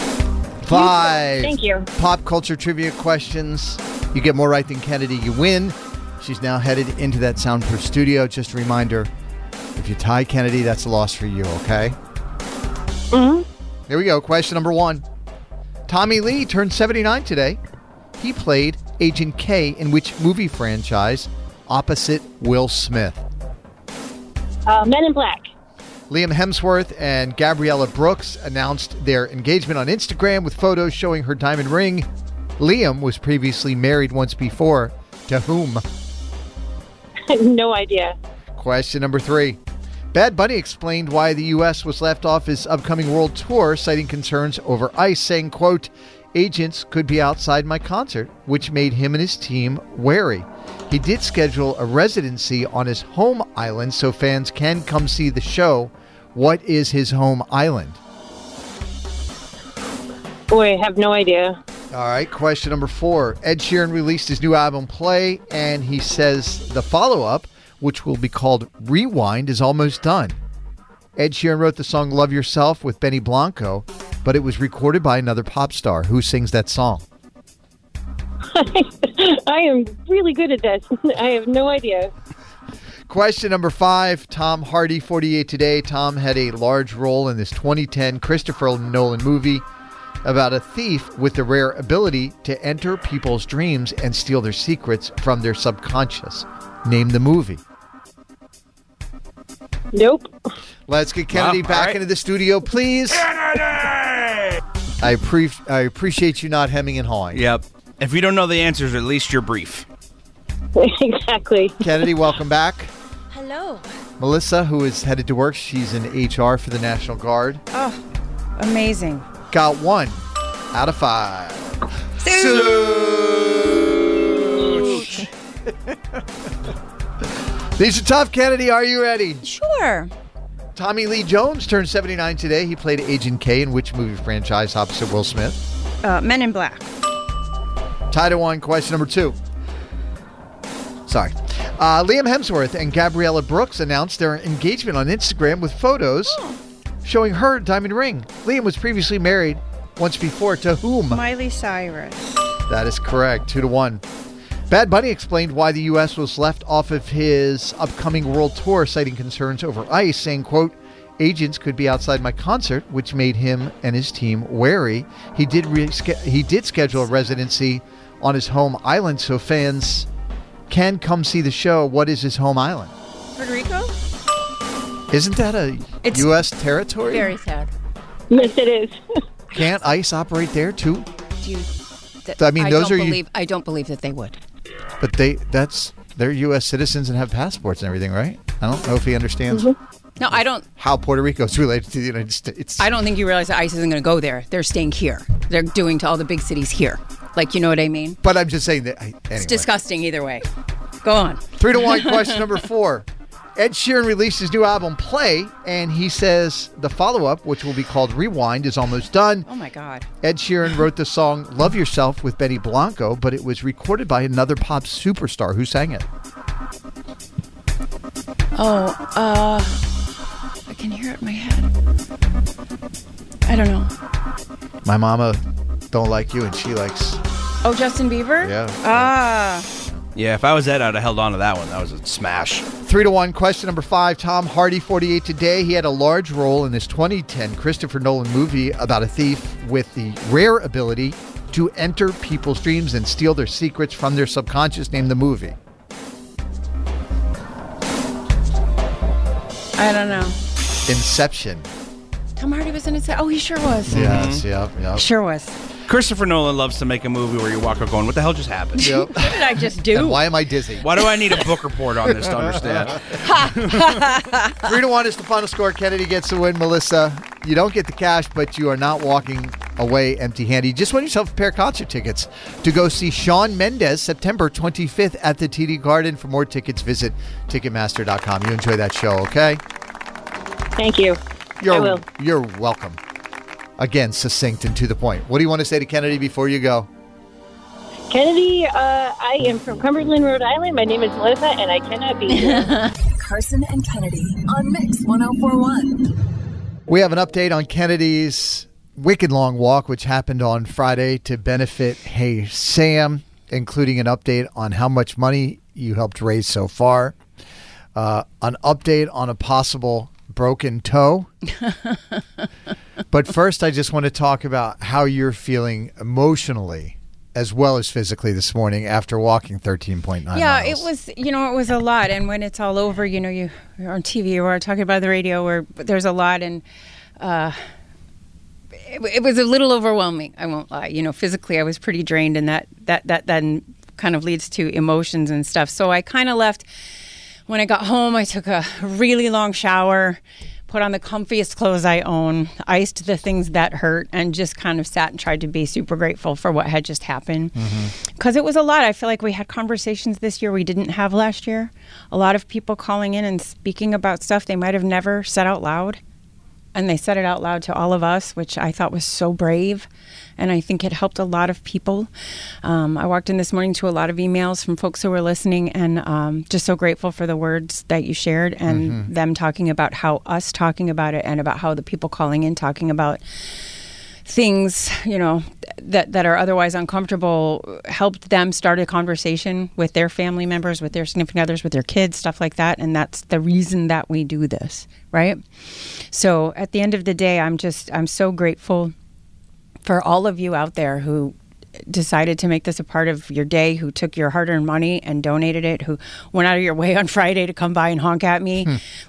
5. Thank you. Pop culture trivia questions. You get more right than Kennedy, you win. She's now headed into that soundproof studio. Just a reminder, if you tie Kennedy, that's a loss for you, okay? Mm-hmm. Here we go. Question number 1. Tommy Lee turned 79 today. He played Agent K in which movie franchise opposite Will Smith? Men in Black. Liam Hemsworth and Gabriella Brooks announced their engagement on Instagram with photos showing her diamond ring. Liam was previously married once before. To whom? No idea. Question number 3. Bad Bunny explained why the U.S. was left off his upcoming world tour, citing concerns over ICE, saying, quote, "Agents could be outside my concert," which made him and his team wary. He did schedule a residency on his home island so fans can come see the show. What is his home island? Boy, I have no idea. All right, question number 4. Ed Sheeran released his new album, Play, and he says the follow-up, which will be called Rewind, is almost done. Ed Sheeran wrote the song Love Yourself with Benny Blanco. but it was recorded by another pop star. Who sings that song? I am really good at this. I have no idea. Question number 5. Tom Hardy, 48 today. Tom had a large role in this 2010 Christopher Nolan movie about a thief with the rare ability to enter people's dreams and steal their secrets from their subconscious. Name the movie. Nope. Let's get Kennedy back into the studio, please. Kennedy! I appreciate you not hemming and hawing. Yep. If you don't know the answers, at least you're brief. Exactly. Kennedy, welcome back. Hello. Melissa, who is headed to work, she's in HR for the National Guard. Oh, amazing. Got 1 out of 5. Such. These are tough, Kennedy. Are you ready? Sure. Tommy Lee Jones turned 79 today. He played Agent K in which movie franchise opposite Will Smith? Men in Black. Tied at 1. Question number 2. Sorry. Liam Hemsworth and Gabriella Brooks announced their engagement on Instagram with photos showing her diamond ring. Liam was previously married once before to whom? Miley Cyrus. That is correct. 2-1. Bad Bunny explained why the U.S. was left off of his upcoming world tour, citing concerns over ICE, saying, quote, agents could be outside my concert, which made him and his team wary. He did schedule a residency on his home island so fans can come see the show. What is his home island? Puerto Rico? Isn't that a U.S. territory? Very sad. Yes, it is. Can't ICE operate there too? I don't believe that they would. But they're U.S. citizens and have passports and everything, right? I don't know if he understands. No, I don't. How Puerto Rico is related to the United States. I don't think you realize that ICE isn't going to go there. They're staying here. They're doing to all the big cities here. Like, you know what I mean? But I'm just saying that. Anyway. It's disgusting either way. Go on. 3-1. Question number 4. Ed Sheeran released his new album, Play, and he says the follow-up, which will be called Rewind, is almost done. Oh, my God. Ed Sheeran wrote the song Love Yourself with Benny Blanco, but it was recorded by another pop superstar. Who sang it? I can hear it in my head. I don't know. My mama don't like you, and she likes... Oh, Justin Bieber? Yeah. Yeah, if I was Ed, I'd have held on to that one. That was a smash. 3-1. Question number 5. Tom Hardy, 48 today. He had a large role in this 2010 Christopher Nolan movie about a thief with the rare ability to enter people's dreams and steal their secrets from their subconscious. Name the movie. I don't know. Inception. Tom Hardy was in it. Oh, he sure was. Yes, yep. Sure was. Christopher Nolan loves to make a movie where you walk up going, what the hell just happened? Yep. What did I just do? And why am I dizzy? Why do I need a book report on this to understand? 3-1 is the final score. Kennedy gets the win. Melissa, you don't get the cash, but you are not walking away empty-handed. You just won yourself a pair of concert tickets to go see Shawn Mendes September 25th at the TD Garden. For more tickets, visit Ticketmaster.com. You enjoy that show, okay? Thank you. I will. You're welcome. Again, succinct and to the point. What do you want to say to Kennedy before you go? Kennedy, I am from Cumberland, Rhode Island. My name is Melissa, and I cannot be here. Carson and Kennedy on Mix 104.1. We have an update on Kennedy's Wicked Long Walk, which happened on Friday to benefit Hey Sam, including an update on how much money you helped raise so far, an update on a possible broken toe. But first, I just want to talk about how you're feeling emotionally as well as physically this morning after walking 13.9 miles. Yeah, it was a lot. And when it's all over, you're on TV or talking about the radio where there's a lot. And it was a little overwhelming, I won't lie. Physically, I was pretty drained, and that then kind of leads to emotions and stuff. So I kind of left. When I got home, I took a really long shower, put on the comfiest clothes I own, iced the things that hurt, and just kind of sat and tried to be super grateful for what had just happened. Because it was a lot. I feel like we had conversations this year we didn't have last year. A lot of people calling in and speaking about stuff they might have never said out loud. And they said it out loud to all of us, which I thought was so brave. And I think it helped a lot of people. I walked in this morning to a lot of emails from folks who were listening, and just so grateful for the words that you shared and them talking about us talking about it, and about how the people calling in talking about things, that are otherwise uncomfortable, helped them start a conversation with their family members, with their significant others, with their kids, stuff like that. And that's the reason that we do this, right? So at the end of the day, I'm so grateful for all of you out there who decided to make this a part of your day, who took your hard-earned money and donated it, who went out of your way on Friday to come by and honk at me.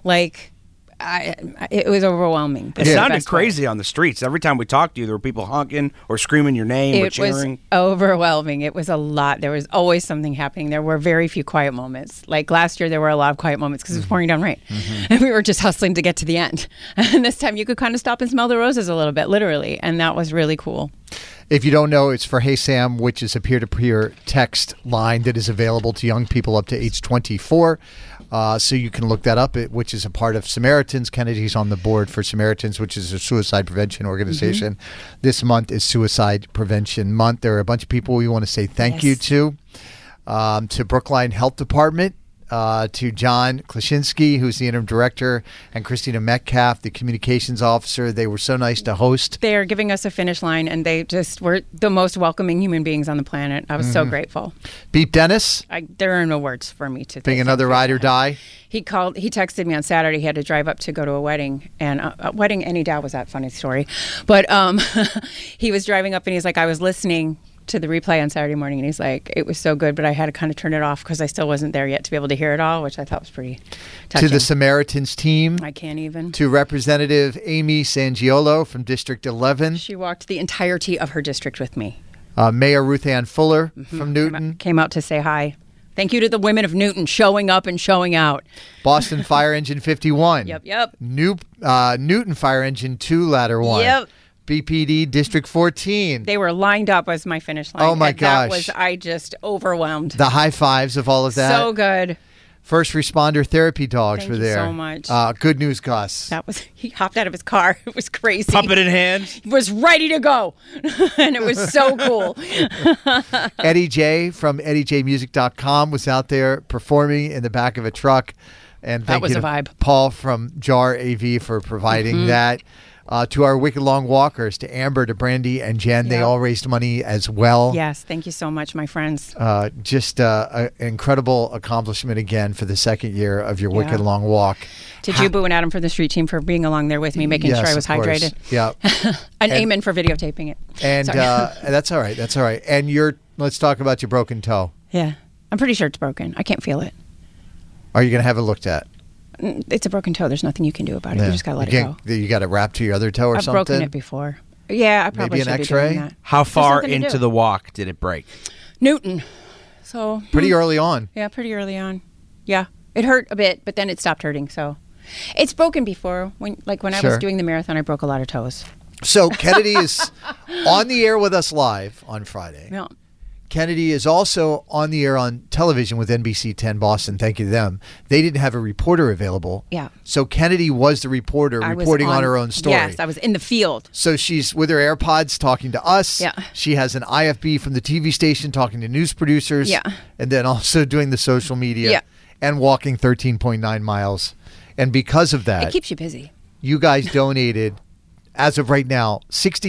It was overwhelming. It sounded crazy on the streets. Every time we talked to you, there were people honking or screaming your name or cheering. It was overwhelming. It was a lot. There was always something happening. There were very few quiet moments. Like last year, there were a lot of quiet moments because it was pouring down rain. And we were just hustling to get to the end. And this time, you could kind of stop and smell the roses a little bit, literally. And that was really cool. If you don't know, it's for Hey Sam, which is a peer-to-peer text line that is available to young people up to age 24. So you can look that up, which is a part of Samaritans. Kennedy's on the board for Samaritans, which is a suicide prevention organization. This month is Suicide Prevention Month. There are a bunch of people we want to say thank you to Brookline Health Department, to John Klaczynski, who's the interim director, and Christina Metcalf, the communications officer. They were so nice to host. They are giving us a finish line, and they just were the most welcoming human beings on the planet. I was so grateful. Beep Dennis. There are no words for me to being another ride or die. He texted me on Saturday. He had to drive up to go to a wedding, and a wedding Annie Dow was that funny story. But he was driving up, and he's like, I was listening to the replay on Saturday morning, and he's like, it was so good, but I had to kind of turn it off because I still wasn't there yet to be able to hear it all, which I thought was pretty touching. To the Samaritans team. I can't even. To Representative Amy Sangiolo from District 11. She walked the entirety of her district with me. Mayor Ruth Ann Fuller from Newton. Came out to say hi. Thank you to the women of Newton showing up and showing out. Boston Fire Engine 51. Yep. Newton Fire Engine 2 Ladder 1. Yep. BPD District 14. They were lined up as my finish line. Oh, my gosh. I just overwhelmed. The high fives of all of that. So good. First responder therapy dogs Thank were you there. so much. Good news, Gus. He hopped out of his car. It was crazy. Puppet in hand. He was ready to go. And it was so cool. Eddie J from EddieJMusic.com was out there performing in the back of a truck. And that was a vibe. Paul from JAR AV for providing that. To our Wicked Long Walkers, to Amber, to Brandy, and Jen. They all raised money as well. Yes, thank you so much, my friends. Just an incredible accomplishment again for the second year of your Wicked Long Walk. To Jubu and Adam for the street team for being along there with me, making sure I was hydrated. Yeah. and Eamon for videotaping it. And that's all right. That's all right. And let's talk about your broken toe. Yeah. I'm pretty sure it's broken. I can't feel it. Are you going to have it looked at? It's a broken toe. There's nothing you can do about it. You just got to let it go. You got it wrapped to your other toe or something? I've broken it before. Yeah, I probably should be doing that. How far into the walk did it break? Newton. So pretty early on. Yeah, pretty early on. Yeah. It hurt a bit, but then it stopped hurting. So it's broken before. When I was doing the marathon, I broke a lot of toes. So Kennedy is on the air with us live on Friday. Yeah. Kennedy is also on the air on television with NBC 10 Boston. Thank you to them. They didn't have a reporter available. Yeah. So Kennedy was the reporter reporting on her own story. Yes, I was in the field. So she's with her AirPods talking to us. Yeah. She has an IFB from the TV station talking to news producers. Yeah. And then also doing the social media. Yeah. And walking 13.9 miles. And because of that, it keeps you busy. You guys donated, as of right now,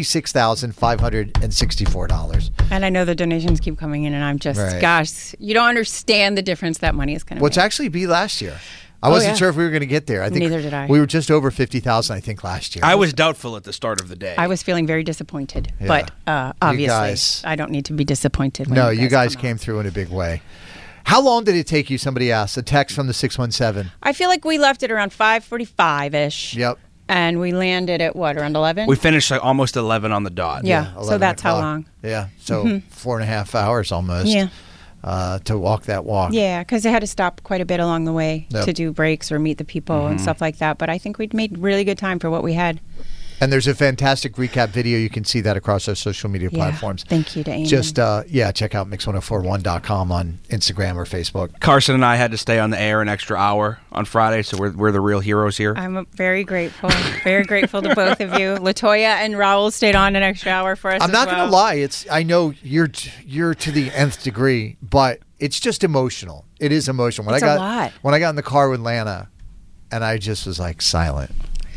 $66,564. And I know the donations keep coming in, and I'm just, gosh, you don't understand the difference that money is going to make. What's actually be last year? I wasn't sure if we were going to get there. I think neither did I. We were just over 50,000, I think, last year. I was doubtful at the start of the day. I was feeling very disappointed, but obviously, I don't need to be disappointed. No, you guys came through in a big way. How long did it take you? Somebody asked. A text from the 617. I feel like we left at around 5:45-ish. Yep. And we landed at what, around 11? We finished like almost 11 on the dot. Yeah, so that's how long. Yeah, so 4.5 hours almost. Yeah. To walk that walk. Yeah, because they had to stop quite a bit along the way to do breaks or meet the people and stuff like that. But I think we'd made really good time for what we had. And there's a fantastic recap video. You can see that across our social media platforms. Thank you to Amy. Just, check out mix1041.com on Instagram or Facebook. Carson and I had to stay on the air an extra hour on Friday, so we're the real heroes here. I'm very grateful. Very grateful to both of you. LaToya and Raul stayed on an extra hour for us. I'm not going to lie. I know you're to the nth degree, but it's just emotional. It is emotional. It's a lot. When I got in the car with Lana, and I just was like silent.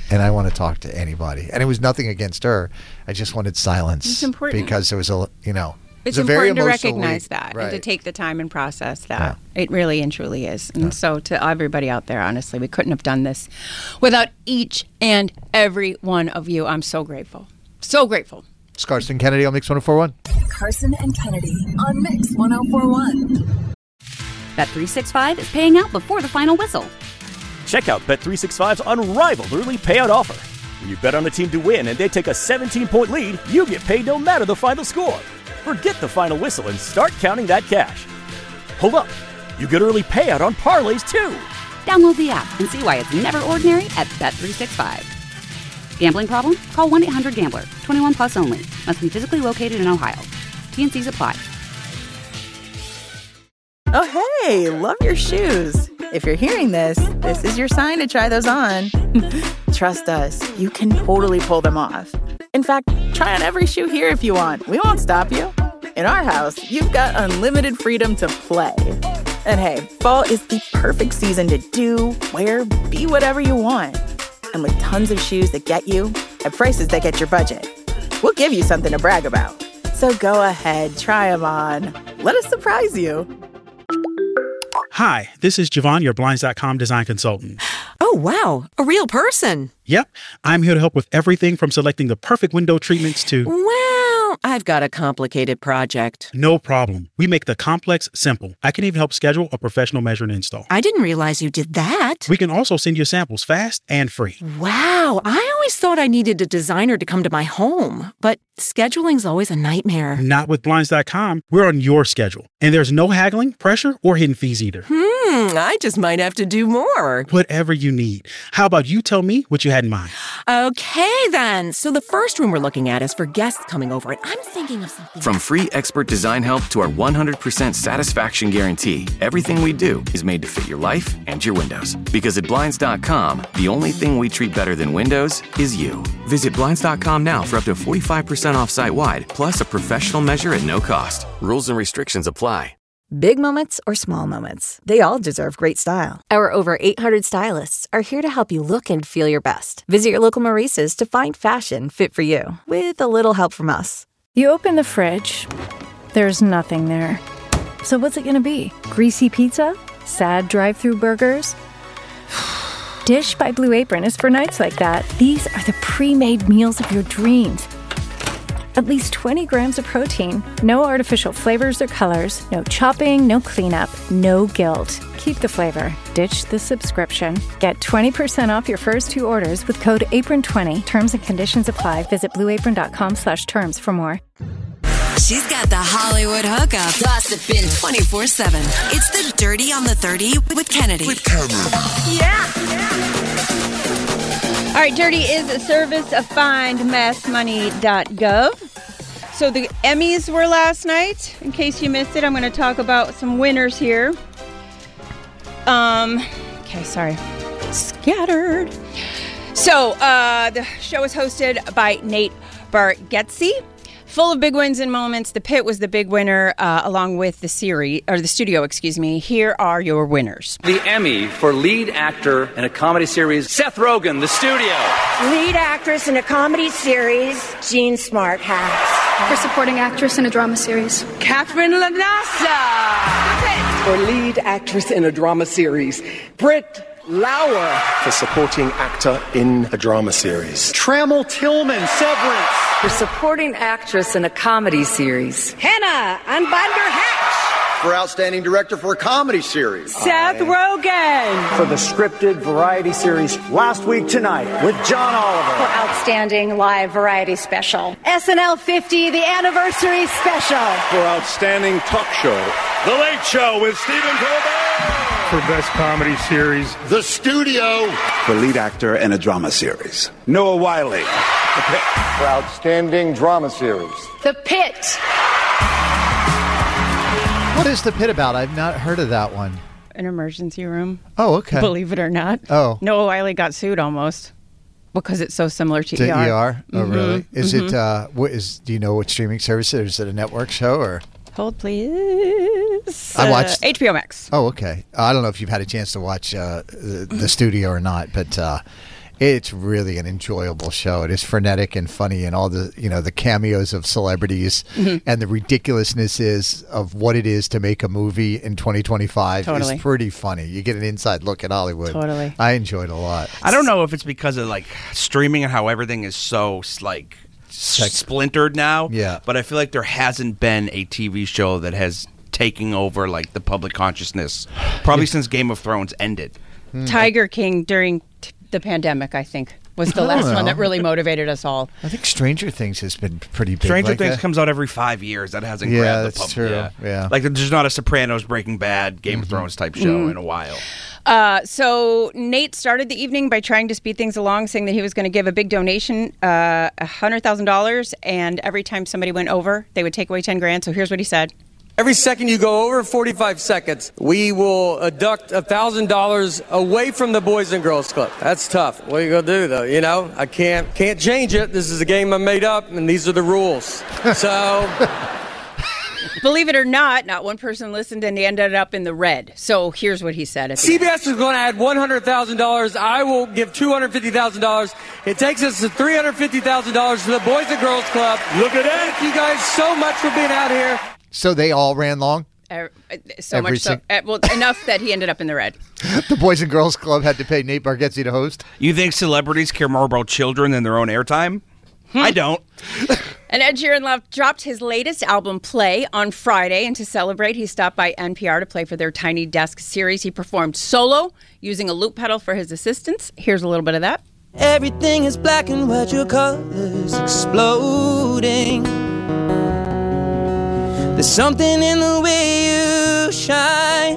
and I want to talk to anybody. And it was nothing against her. I just wanted silence. It's important. Because there was it's a very important to emotional recognize week. that Right. and to take the time and process that. It really and truly is. And so to everybody out there, honestly, we couldn't have done this without each and every one of you. I'm so grateful. So grateful. It's Carson and Kennedy on Mix 104.1. Carson and Kennedy on Mix 104.1. Bet365 is paying out before the final whistle. Check out Bet365's unrivaled early payout offer. When you bet on a team to win and they take a 17-point lead, you get paid no matter the final score. Forget the final whistle and start counting that cash. Hold up. You get early payout on parlays, too. Download the app and see why it's never ordinary at Bet365. Gambling problem? Call 1-800-GAMBLER. 21 plus only. Must be physically located in Ohio. T&Cs apply. Oh, hey, love your shoes. If you're hearing this, this is your sign to try those on. Trust us, you can totally pull them off. In fact, try on every shoe here if you want. We won't stop you. In our house, you've got unlimited freedom to play. And hey, fall is the perfect season to do, wear, be whatever you want. And with tons of shoes that get you at prices that get your budget, we'll give you something to brag about. So go ahead, try them on. Let us surprise you. Hi, this is Javon, your Blinds.com design consultant. Oh, wow. A real person. Yep. I'm here to help with everything from selecting the perfect window treatments to... Well, I've got a complicated project. No problem. We make the complex simple. I can even help schedule a professional measure and install. I didn't realize you did that. We can also send you samples fast and free. Wow. I always thought I needed a designer to come to my home, but scheduling's always a nightmare. Not with Blinds.com. We're on your schedule. And there's no haggling, pressure, or hidden fees either. I just might have to do more. Whatever you need. How about you tell me what you had in mind? Okay, then. So the first room we're looking at is for guests coming over, and I'm thinking of something. From free expert design help to our 100% satisfaction guarantee, everything we do is made to fit your life and your windows. Because at Blinds.com, the only thing we treat better than windows is you. Visit Blinds.com now for up to 45% off site-wide, plus a professional measure at no cost. Rules and restrictions apply. Big moments or small moments, they all deserve great style. Our over 800 stylists are here to help you look and feel your best. Visit your local Maurice's to find fashion fit for you, with a little help from us. You open the fridge, there's nothing there. So what's it gonna be? Greasy pizza? Sad drive-thru burgers? Dish by Blue Apron is for nights like that. These are the pre-made meals of your dreams. At least 20 grams of protein, no artificial flavors or colors, no chopping, no cleanup, no guilt. Keep the flavor. Ditch the subscription. Get 20% off your first 2 orders with code APRON20. Terms and conditions apply. Visit blueapron.com/terms for more. She's got the Hollywood hookup. Gossiping 24/7. It's the Dirty on the 30 with Kennedy. Yeah. All right, Dirty is a service of findmassmoney.gov. So the Emmys were last night. In case you missed it, I'm going to talk about some winners here. Okay, sorry. Scattered. So the show was hosted by Nate Bargatze. Full of big wins and moments. The Pit was the big winner, along with the studio. Here are your winners. The Emmy for lead actor in a comedy series, Seth Rogen, The Studio. Lead actress in a comedy series, Jean Smart Hacks. For supporting actress in a drama series, Catherine Lanassa. For lead actress in a drama series, Britt Lauer. For supporting actor in a drama series, Trammell Tillman, Severance. For supporting actress in a comedy series, Hannah Unbinder Hatch. For outstanding director for a comedy series, Seth Rogen. For the scripted variety series, Last Week Tonight with John Oliver. For outstanding live variety special, SNL 50, the anniversary special. For outstanding talk show, The Late Show with Stephen Colbert. For best comedy series, The Studio. For lead actor in a drama series, Noah Wyle. The Pit. For outstanding drama series, The Pit. What is The Pit about? I've not heard of that one. An emergency room. Oh, okay. Believe it or not. Oh. Noah Wyle got sued almost because it's so similar to ER. ER? Oh, Mm-hmm. really? Is it, do you know what streaming service it is? Is it a network show or? Hold, please. I watched HBO Max. Oh, okay. I don't know if you've had a chance to watch the studio or not, but It's really an enjoyable show. It is frenetic and funny, and all the the cameos of celebrities and the ridiculousness of what it is to make a movie in 2025 is pretty funny. You get an inside look at Hollywood. Totally. I enjoyed it a lot. I don't know if it's because of like streaming and how everything is so like splintered now. Yeah. But I feel like there hasn't been a TV show that has taken over like the public consciousness probably since Game of Thrones ended. Tiger King during the pandemic, I think, was the last one that really motivated us all. I think Stranger Things has been pretty big. Stranger Things comes out every 5 years. That hasn't grabbed the public. True. Yeah. Like there's not a Sopranos, Breaking Bad, Game of Thrones type show in a while. So Nate started the evening by trying to speed things along, saying that he was going to give a big donation, $100,000, and every time somebody went over, they would take away $10,000. So here's what he said. Every second you go over 45 seconds, we will deduct $1,000 away from the Boys and Girls Club. That's tough. What are you going to do, though? You know, I can't change it. This is a game I made up, and these are the rules. So... Believe it or not one person listened, and he ended up in the red. So here's what he said. CBS is going to add $100,000. I will give $250,000. It takes us to $350,000 to the Boys and Girls Club. Look at that. Thank you guys so much for being out here. So they all ran long? Enough that he ended up in the red. The Boys and Girls Club had to pay Nate Bargatze to host? You think celebrities care more about children than their own airtime? I don't. And Ed Sheeran dropped his latest album, Play, on Friday. And to celebrate, he stopped by NPR to play for their Tiny Desk series. He performed solo using a loop pedal for his assistants. Here's a little bit of that. Everything is black and white, your colors exploding. There's something in the way you shine.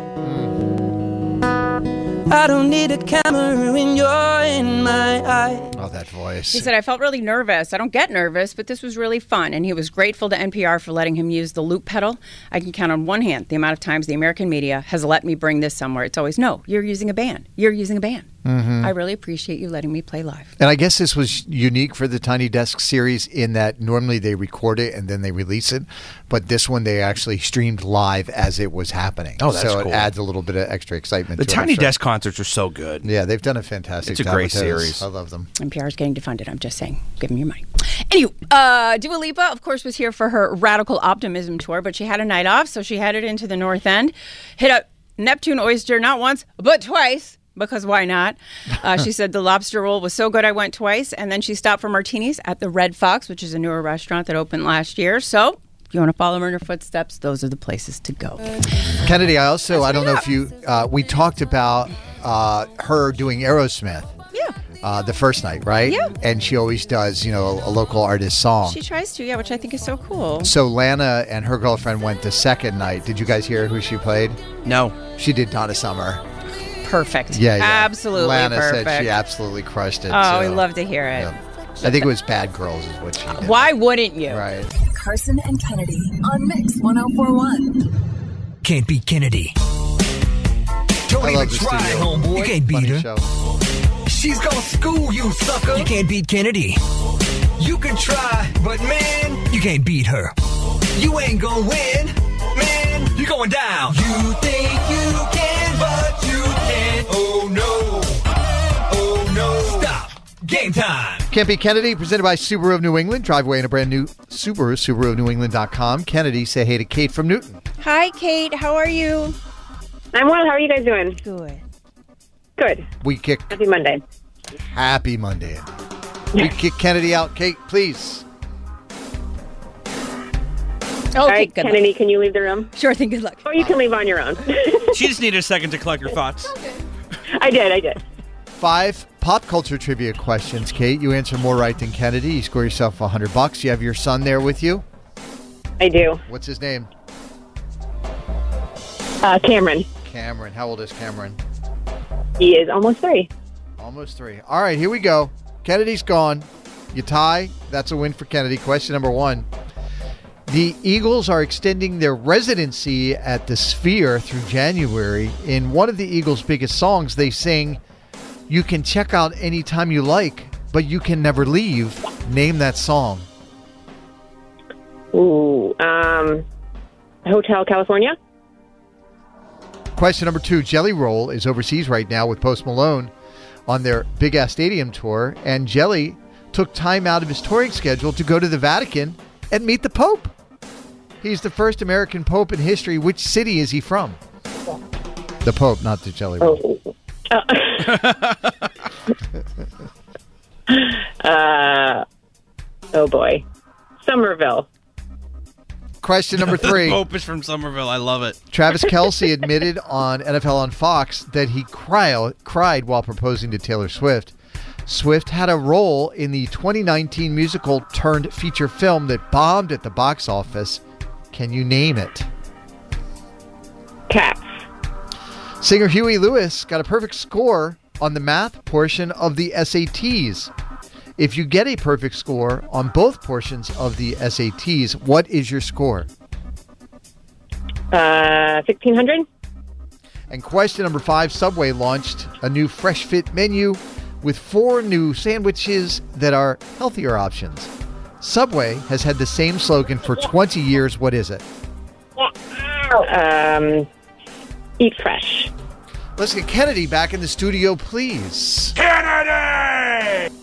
I don't need a camera when you're in my eye. Oh, that voice. He said, I felt really nervous. I don't get nervous, but this was really fun. And he was grateful to NPR for letting him use the loop pedal. I can count on one hand the amount of times the American media has let me bring this somewhere. It's always, no, you're using a band. You're using a band. I really appreciate you letting me play live. And I guess this was unique for the Tiny Desk series in that normally they record it and then they release it. But this one they actually streamed live as it was happening. Oh, that's cool. So it adds a little bit of extra excitement. The Tiny Desk concerts are so good. Yeah, they've done a fantastic job. It's a great series. I love them. NPR's getting defunded. I'm just saying. Give them your money. Anyway, Dua Lipa, of course, was here for her Radical Optimism tour, but she had a night off, so she headed into the North End, hit up Neptune Oyster not once, but twice. Because why not? She said the lobster roll was so good I went twice. And then she stopped for martinis at the Red Fox, which is a newer restaurant that opened last year. So if you want to follow her in her footsteps, those are the places to go. Kennedy, I don't know if you, we talked about her doing Aerosmith. Yeah. The first night, right? Yeah. And she always does, a local artist song. She tries to, which I think is so cool. So Lana and her girlfriend went the second night. Did you guys hear who she played? No. She did Donna Summer. Perfect. Yeah. Absolutely Lana perfect. said she absolutely crushed it. Oh, we love to hear it. Yeah. I think it was Bad Girls is what she did. Why wouldn't you? Right. Carson and Kennedy on Mix 104.1. Can't beat Kennedy. Don't even try, homeboy. You can't beat her. Show. She's gonna school you, sucker. You can't beat Kennedy. You can try, but man, you can't beat her. You ain't gonna win, man. You're going down. You think you can, but you can't. Oh no. Oh no. Stop. Game time. Can't Beat Kennedy, presented by Subaru of New England. Drive away in a brand new Subaru, SubaruofNewEngland.com. Kennedy, say hey to Kate from Newton. Hi, Kate. How are you? I'm well. How are you guys doing? Good. Good. We kick. Happy Monday. Happy Monday. We kick Kennedy out. Kate, please. All right, Kennedy, luck. Can you leave the room? Sure thing. Good luck. Or you can leave on your own. She just needed a second to collect her thoughts. I did. 5 pop culture trivia questions, Kate. You answer more right than Kennedy. You score yourself $100. You have your son there with you? I do. What's his name? Cameron. Cameron. How old is Cameron? He is almost 3. Almost 3. All right, here we go. Kennedy's gone. You tie. That's a win for Kennedy. Question number 1. The Eagles are extending their residency at the Sphere through January. In one of the Eagles' biggest songs, they sing, "You can check out anytime you like, but you can never leave." Name that song. Ooh, Hotel California. Question number 2. Jelly Roll is overseas right now with Post Malone. on their Big Ass Stadium tour, and Jelly took time out of his touring schedule to go to the Vatican and meet the Pope. He's the first American Pope in history. Which city is he from? The Pope, not the Jelly Roll. Oh boy. Somerville. Question number 3. The Pope is from Somerville. I love it. Travis Kelce admitted on NFL on Fox that he cried while proposing to Taylor Swift. Swift had a role in the 2019 musical turned feature film that bombed at the box office. Can you name it? Cats. Singer Huey Lewis got a perfect score on the math portion of the SATs. If you get a perfect score on both portions of the SATs, what is your score? 1,600. And question number 5, Subway launched a new Fresh Fit menu with 4 new sandwiches that are healthier options. Subway has had the same slogan for 20 years. What is it? Eat fresh. Let's get Kennedy back in the studio, please. Kennedy!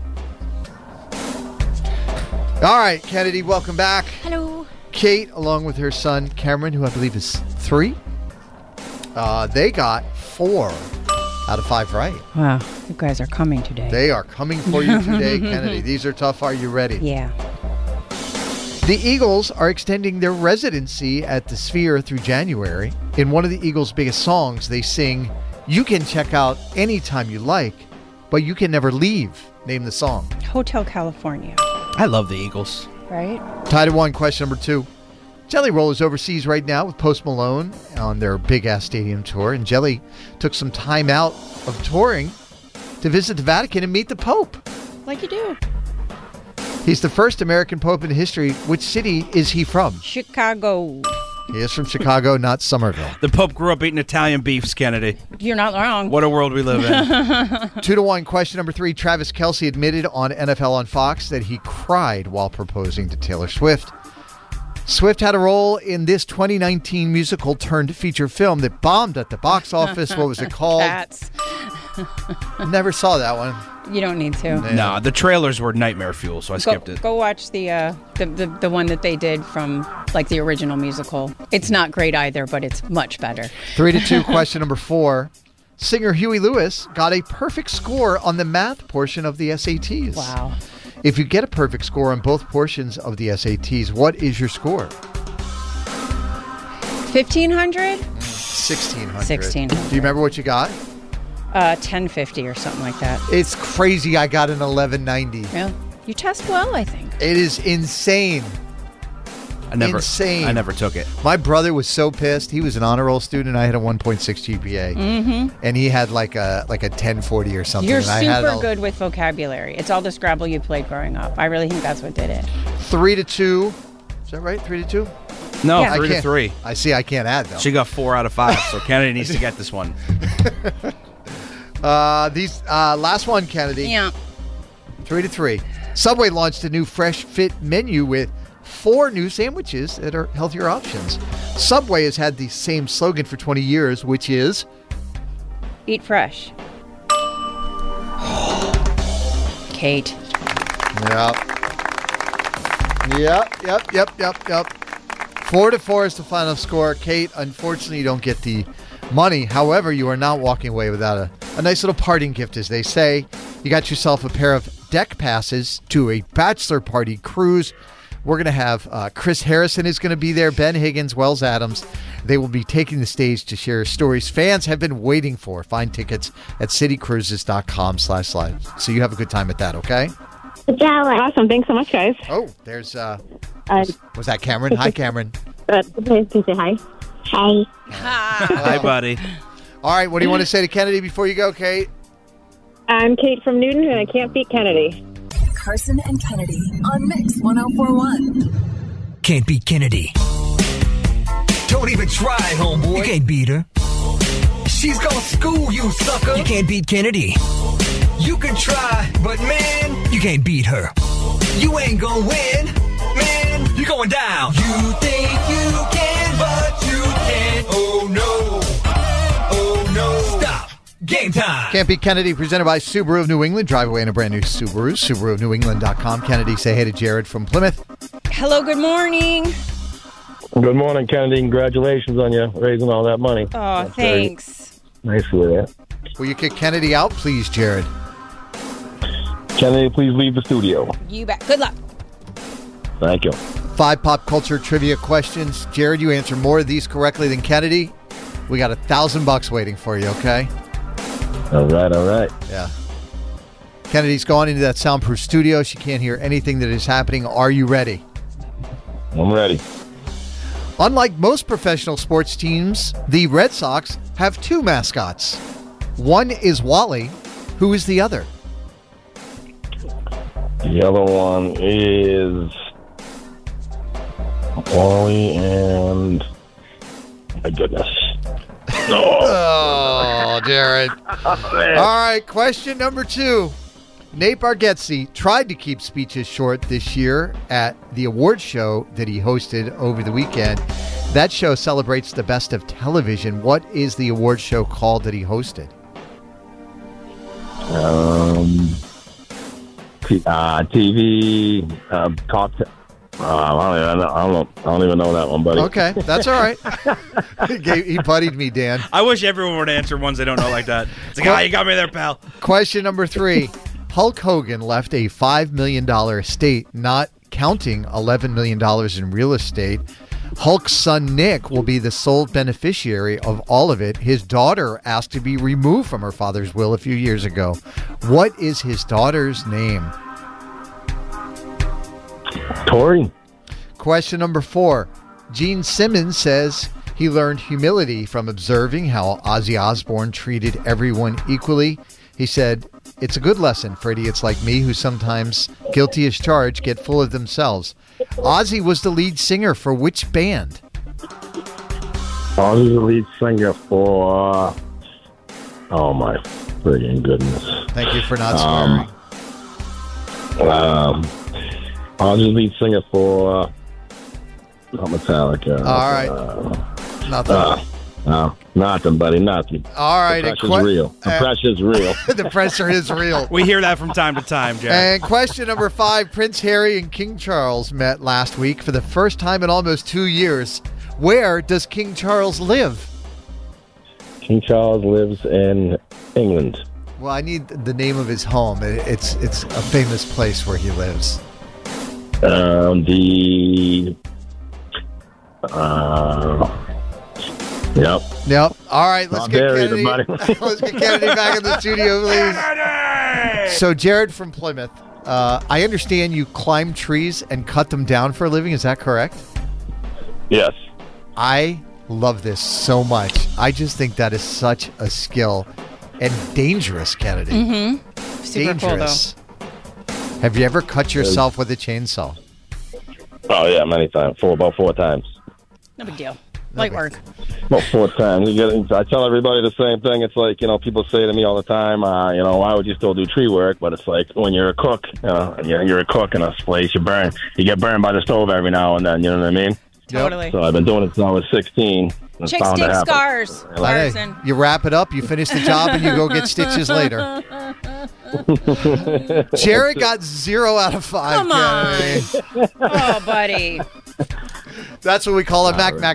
All right, Kennedy, welcome back. Hello. Kate, along with her son, Cameron, who I believe is 3, they got 4 out of 5 right. Wow, you guys are coming today. They are coming for you today, Kennedy. These are tough. Are you ready? Yeah. The Eagles are extending their residency at the Sphere through January. In one of the Eagles' biggest songs, they sing, "You can check out anytime you like, but you can never leave." Name the song. Hotel California. I love the Eagles. Right? Tied at 1, question number 2. Jelly Roll is overseas right now with Post Malone on their Big Ass Stadium tour, and Jelly took some time out of touring to visit the Vatican and meet the Pope. Like you do. He's the first American Pope in history. Which city is he from? Chicago. He is from Chicago, not Somerville. The Pope grew up eating Italian beefs, Kennedy. You're not wrong. What a world we live in. 2 to 1, question number 3. Travis Kelce admitted on NFL on Fox that he cried while proposing to Taylor Swift. Swift had a role in this 2019 musical turned feature film that bombed at the box office. What was it called? Cats. Never saw that one. You don't need to. No, the trailers were nightmare fuel, so I skipped it. Go watch the one that they did from like the original musical. It's not great either, but it's much better. 3 to 2, question number 4. Singer Huey Lewis got a perfect score on the math portion of the SATs. Wow. If you get a perfect score on both portions of the SATs, what is your score? 1,500? 1,600. 1,600. Do you remember what you got? 1050 or something like that. It's crazy. I got an 1190. Yeah. You test well, I think. It is insane. Insane. I never took it. My brother was so pissed. He was an honor roll student. I had a 1.6 GPA. Mm-hmm. And he had like a 1040 or something. You're and I had super good with vocabulary. It's all the Scrabble you played growing up. I really think that's what did it. 3 to 2. Is that right? 3 to 2? No, Yeah. 3 to 3. I see. I can't add, though. She got 4 out of 5, so Kennedy needs to get this one. Last one, Kennedy. Yeah. 3 to 3. Subway launched a new Fresh Fit menu with 4 new sandwiches that are healthier options. Subway has had the same slogan for 20 years, which is Eat fresh. Kate. Yep. 4 to 4 is the final score. Kate, unfortunately, you don't get the money. However, you are not walking away without a nice little parting gift, as they say. You got yourself a pair of deck passes to a bachelor party cruise. We're going to have Chris Harrison is going to be there, Ben Higgins, Wells Adams. They will be taking the stage to share stories fans have been waiting for. Find tickets at citycruises.com/live. So you have a good time at that, okay? Awesome. Thanks so much, guys. Oh, there's, was that Cameron? Hi, Cameron. Say hi. Hi. Hi, buddy. All right, what do you want to say to Kennedy before you go, Kate? I'm Kate from Newton, and I can't beat Kennedy. Carson and Kennedy on Mix 104.1. Can't beat Kennedy. Don't even try, homeboy. You can't beat her. She's gonna school you, sucker. You can't beat Kennedy. You can try, but man, you can't beat her. You ain't gonna win, man. You're going down. You think you can, but you can't. Oh no. Oh no. Stop. Game time. Can't Beat Kennedy, presented by Subaru of New England. Drive away in a brand new Subaru. SubaruofNewEngland.com. Kennedy, say hey to Jared from Plymouth. Hello, good morning. Good morning, Kennedy. Congratulations on you raising all that money. Oh, thanks. Nice of you. Will you kick Kennedy out, please, Jared? Kennedy, please leave the studio. You bet. Good luck. Thank you. 5 pop culture trivia questions. Jared, you answer more of these correctly than Kennedy. We got $1,000 waiting for you, okay? All right. Yeah. Kennedy's gone into that soundproof studio. She can't hear anything that is happening. Are you ready? I'm ready. Unlike most professional sports teams, the Red Sox have 2 mascots. One is Wally. Who is the other? The other one is Wally and... My goodness. Oh, Jared. All right, question number 2. Nate Bargatze tried to keep speeches short this year at the award show that he hosted over the weekend. That show celebrates the best of television. What is the award show called that he hosted? TV, cocktail. I don't even know that one, buddy. Okay, that's all right. He buddied me, Dan. I wish everyone would answer ones they don't know like that. It's like, you got me there, pal. Question number 3. Hulk Hogan left a $5 million estate, not counting $11 million in real estate. Hulk's son, Nick, will be the sole beneficiary of all of it. His daughter asked to be removed from her father's will a few years ago. What is his daughter's name? Tori. Question number 4. Gene Simmons says he learned humility from observing how Ozzy Osbourne treated everyone equally. He said, "It's a good lesson for idiots like me who sometimes, guilty as charged, get full of themselves." Ozzy was the lead singer for which band? Ozzy's the lead singer for... Oh, my friggin' goodness. Thank you for not swearing. Ozzy's the lead singer for... not Metallica. All right. Nothing. Nothing, buddy. Nothing. All right. The pressure's real. The pressure's real. The pressure is real. We hear that from time to time, Jared. And question number 5. Prince Harry and King Charles met last week for the first time in almost 2 years. Where does King Charles live? King Charles lives in England. Well, I need the name of his home. It's a famous place where he lives. Yep. All right, let's get Kennedy. Let's get Kennedy back in the studio, please. Kennedy! So, Jared from Plymouth, I understand you climb trees and cut them down for a living. Is that correct? Yes. I love this so much. I just think that is such a skill and dangerous, Kennedy. Mm-hmm. Super dangerous. Cool, though. Have you ever cut yourself with a chainsaw? Oh yeah, many times. About 4 times. No big deal. Light work. About 4 times. I tell everybody the same thing. It's like, people say to me all the time, why would you still do tree work? But it's like when you're a cook, you're a cook in a place, you get burned by the stove every now and then, you know what I mean? Totally. So I've been doing it since I was 16. Chicks dig scars. Hey, you wrap it up, you finish the job, and you go get stitches later. Jared got 0 out of 5. Come on. Oh, buddy. That's what we call it. Mac.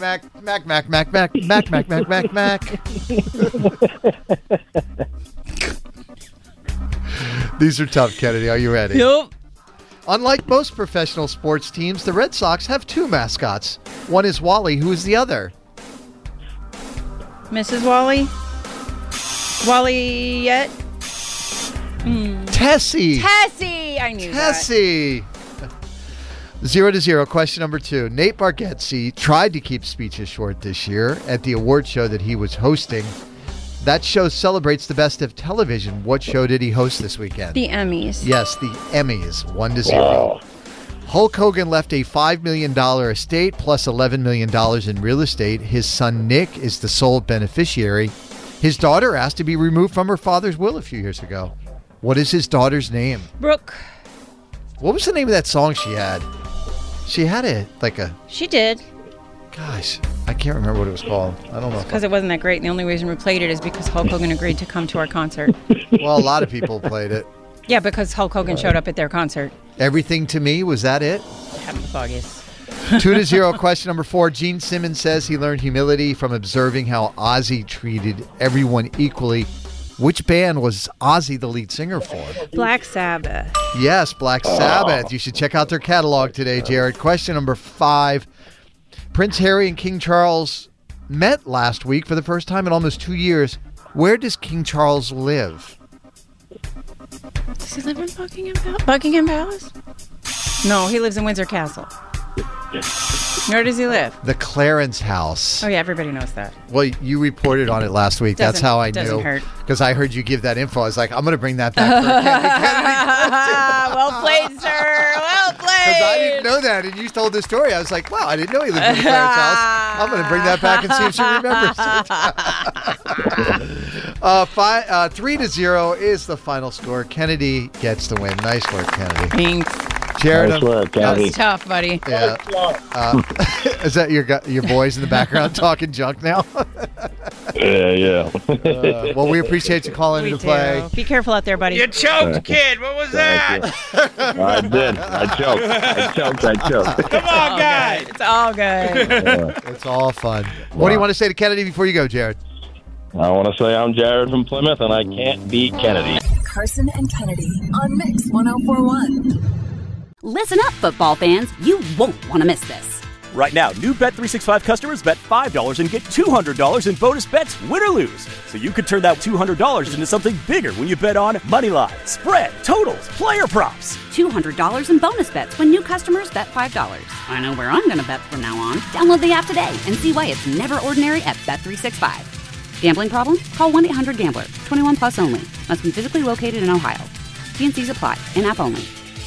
These are tough, Kennedy. Are you ready? Yep. Unlike most professional sports teams, the Red Sox have 2 mascots. One is Wally. Who is the other? Mrs. Wally? Wally yet? Tessie. Tessie. I knew Tessie. 0-0. Question number 2. Nate Bargatze tried to keep speeches short this year at the award show that he was hosting. That show celebrates the best of television. What show did he host this weekend? The Emmys. Yes, the Emmys. 1-0. Wow. Hulk Hogan left a $5 million estate plus $11 million in real estate. His son Nick is the sole beneficiary. His daughter asked to be removed from her father's will a few years ago. What is his daughter's name? Brooke. What was the name of that song she had? She had it like a... She did. Gosh. I can't remember what it was called. I don't know. Because it wasn't that great. And the only reason we played it is because Hulk Hogan agreed to come to our concert. Well, a lot of people played it. Yeah, because Hulk Hogan showed up at their concert. Everything to Me, was that it? I haven't the foggiest. 2-0. Question number 4. Gene Simmons says he learned humility from observing how Ozzy treated everyone equally. Which band was Ozzy the lead singer for? Black Sabbath. Yes, Black Sabbath. You should check out their catalog today, Jared. Question number 5. Prince Harry and King Charles met last week for the first time in almost 2 years. Where does King Charles live? Does he live in Buckingham Palace? No, he lives in Windsor Castle. Where does he live? The Clarence House. Oh, yeah, everybody knows that. Well, you reported on it last week. That's how I knew. Doesn't hurt. Because I heard you give that info. I was like, I'm going to bring that back for Kennedy. Well played, sir. Well played. Because I didn't know that, and you told the story. I was like, wow, I didn't know he lived in the Clarence House. I'm going to bring that back and see if she remembers it. 3-0 is the final score. Kennedy gets the win. Nice work, Kennedy. Thanks. Jared, nice work, that was tough, buddy. Yeah. Is that your boys in the background talking junk now? Yeah. Well, we appreciate you calling in to play. Be careful out there, buddy. You choked, kid. What was that? I did. I choked. Come on, guys. It's all good. It's all fun. What do you want to say to Kennedy before you go, Jared? I want to say I'm Jared from Plymouth, and I can't beat Kennedy. Carson and Kennedy on Mix 104.1. Listen up, football fans. You won't want to miss this. Right now, new Bet365 customers bet $5 and get $200 in bonus bets, win or lose. So you could turn that $200 into something bigger when you bet on money line, spread, totals, player props. $200 in bonus bets when new customers bet $5. I know where I'm going to bet from now on. Download the app today and see why it's never ordinary at Bet365. Gambling problem? Call 1-800-GAMBLER. 21 plus only. Must be physically located in Ohio. T&Cs apply. In-app only.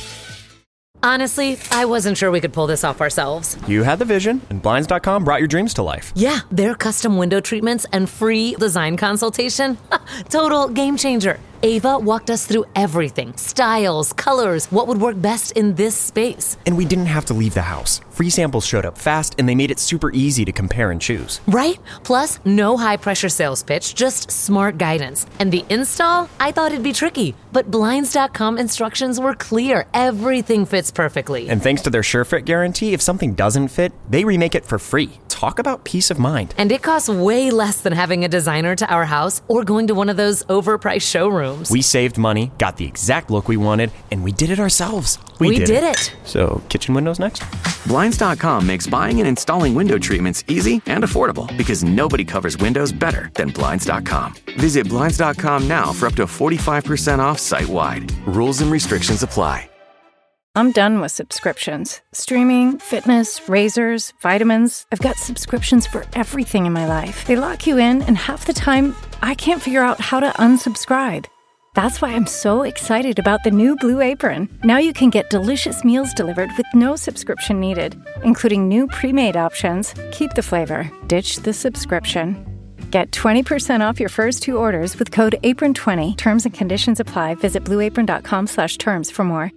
Honestly, I wasn't sure we could pull this off ourselves. You had the vision, and Blinds.com brought your dreams to life. Yeah, their custom window treatments and free design consultation. Total game changer. Ava walked us through everything. Styles, colors, what would work best in this space. And we didn't have to leave the house. Free samples showed up fast, and they made it super easy to compare and choose. Right? Plus, no high-pressure sales pitch, just smart guidance. And the install? I thought it'd be tricky. But Blinds.com instructions were clear. Everything fits perfectly. And thanks to their SureFit guarantee, if something doesn't fit, they remake it for free. Talk about peace of mind. And it costs way less than having a designer to our house or going to one of those overpriced showrooms. We saved money, got the exact look we wanted, and we did it ourselves. We did it. So, kitchen windows next? Blinds.com makes buying and installing window treatments easy and affordable because nobody covers windows better than Blinds.com. Visit Blinds.com now for up to 45% off site-wide. Rules and restrictions apply. I'm done with subscriptions. Streaming, fitness, razors, vitamins. I've got subscriptions for everything in my life. They lock you in, and half the time, I can't figure out how to unsubscribe. That's why I'm so excited about the new Blue Apron. Now you can get delicious meals delivered with no subscription needed, including new pre-made options. Keep the flavor. Ditch the subscription. Get 20% off your first 2 orders with code APRON20. Terms and conditions apply. Visit blueapron.com/terms for more.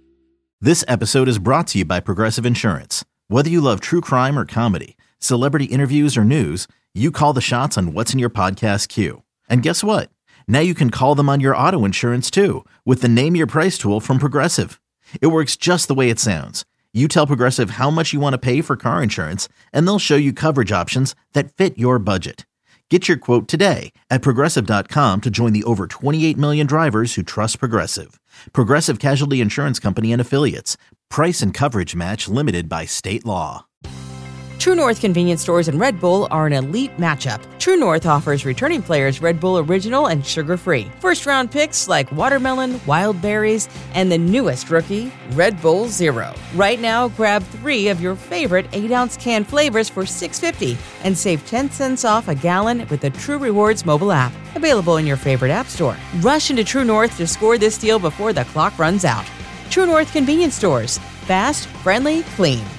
This episode is brought to you by Progressive Insurance. Whether you love true crime or comedy, celebrity interviews or news, you call the shots on what's in your podcast queue. And guess what? Now you can call them on your auto insurance too with the Name Your Price tool from Progressive. It works just the way it sounds. You tell Progressive how much you want to pay for car insurance, and they'll show you coverage options that fit your budget. Get your quote today at Progressive.com to join the over 28 million drivers who trust Progressive. Progressive Casualty Insurance Company and Affiliates. Price and coverage match limited by state law. True North convenience stores and Red Bull are an elite matchup. True North offers returning players Red Bull Original and sugar-free. First-round picks like watermelon, wild berries, and the newest rookie, Red Bull Zero. Right now, grab 3 of your favorite 8-ounce can flavors for $6.50 and save 10 cents off a gallon with the True Rewards mobile app. Available in your favorite app store. Rush into True North to score this deal before the clock runs out. True North convenience stores. Fast, friendly, clean.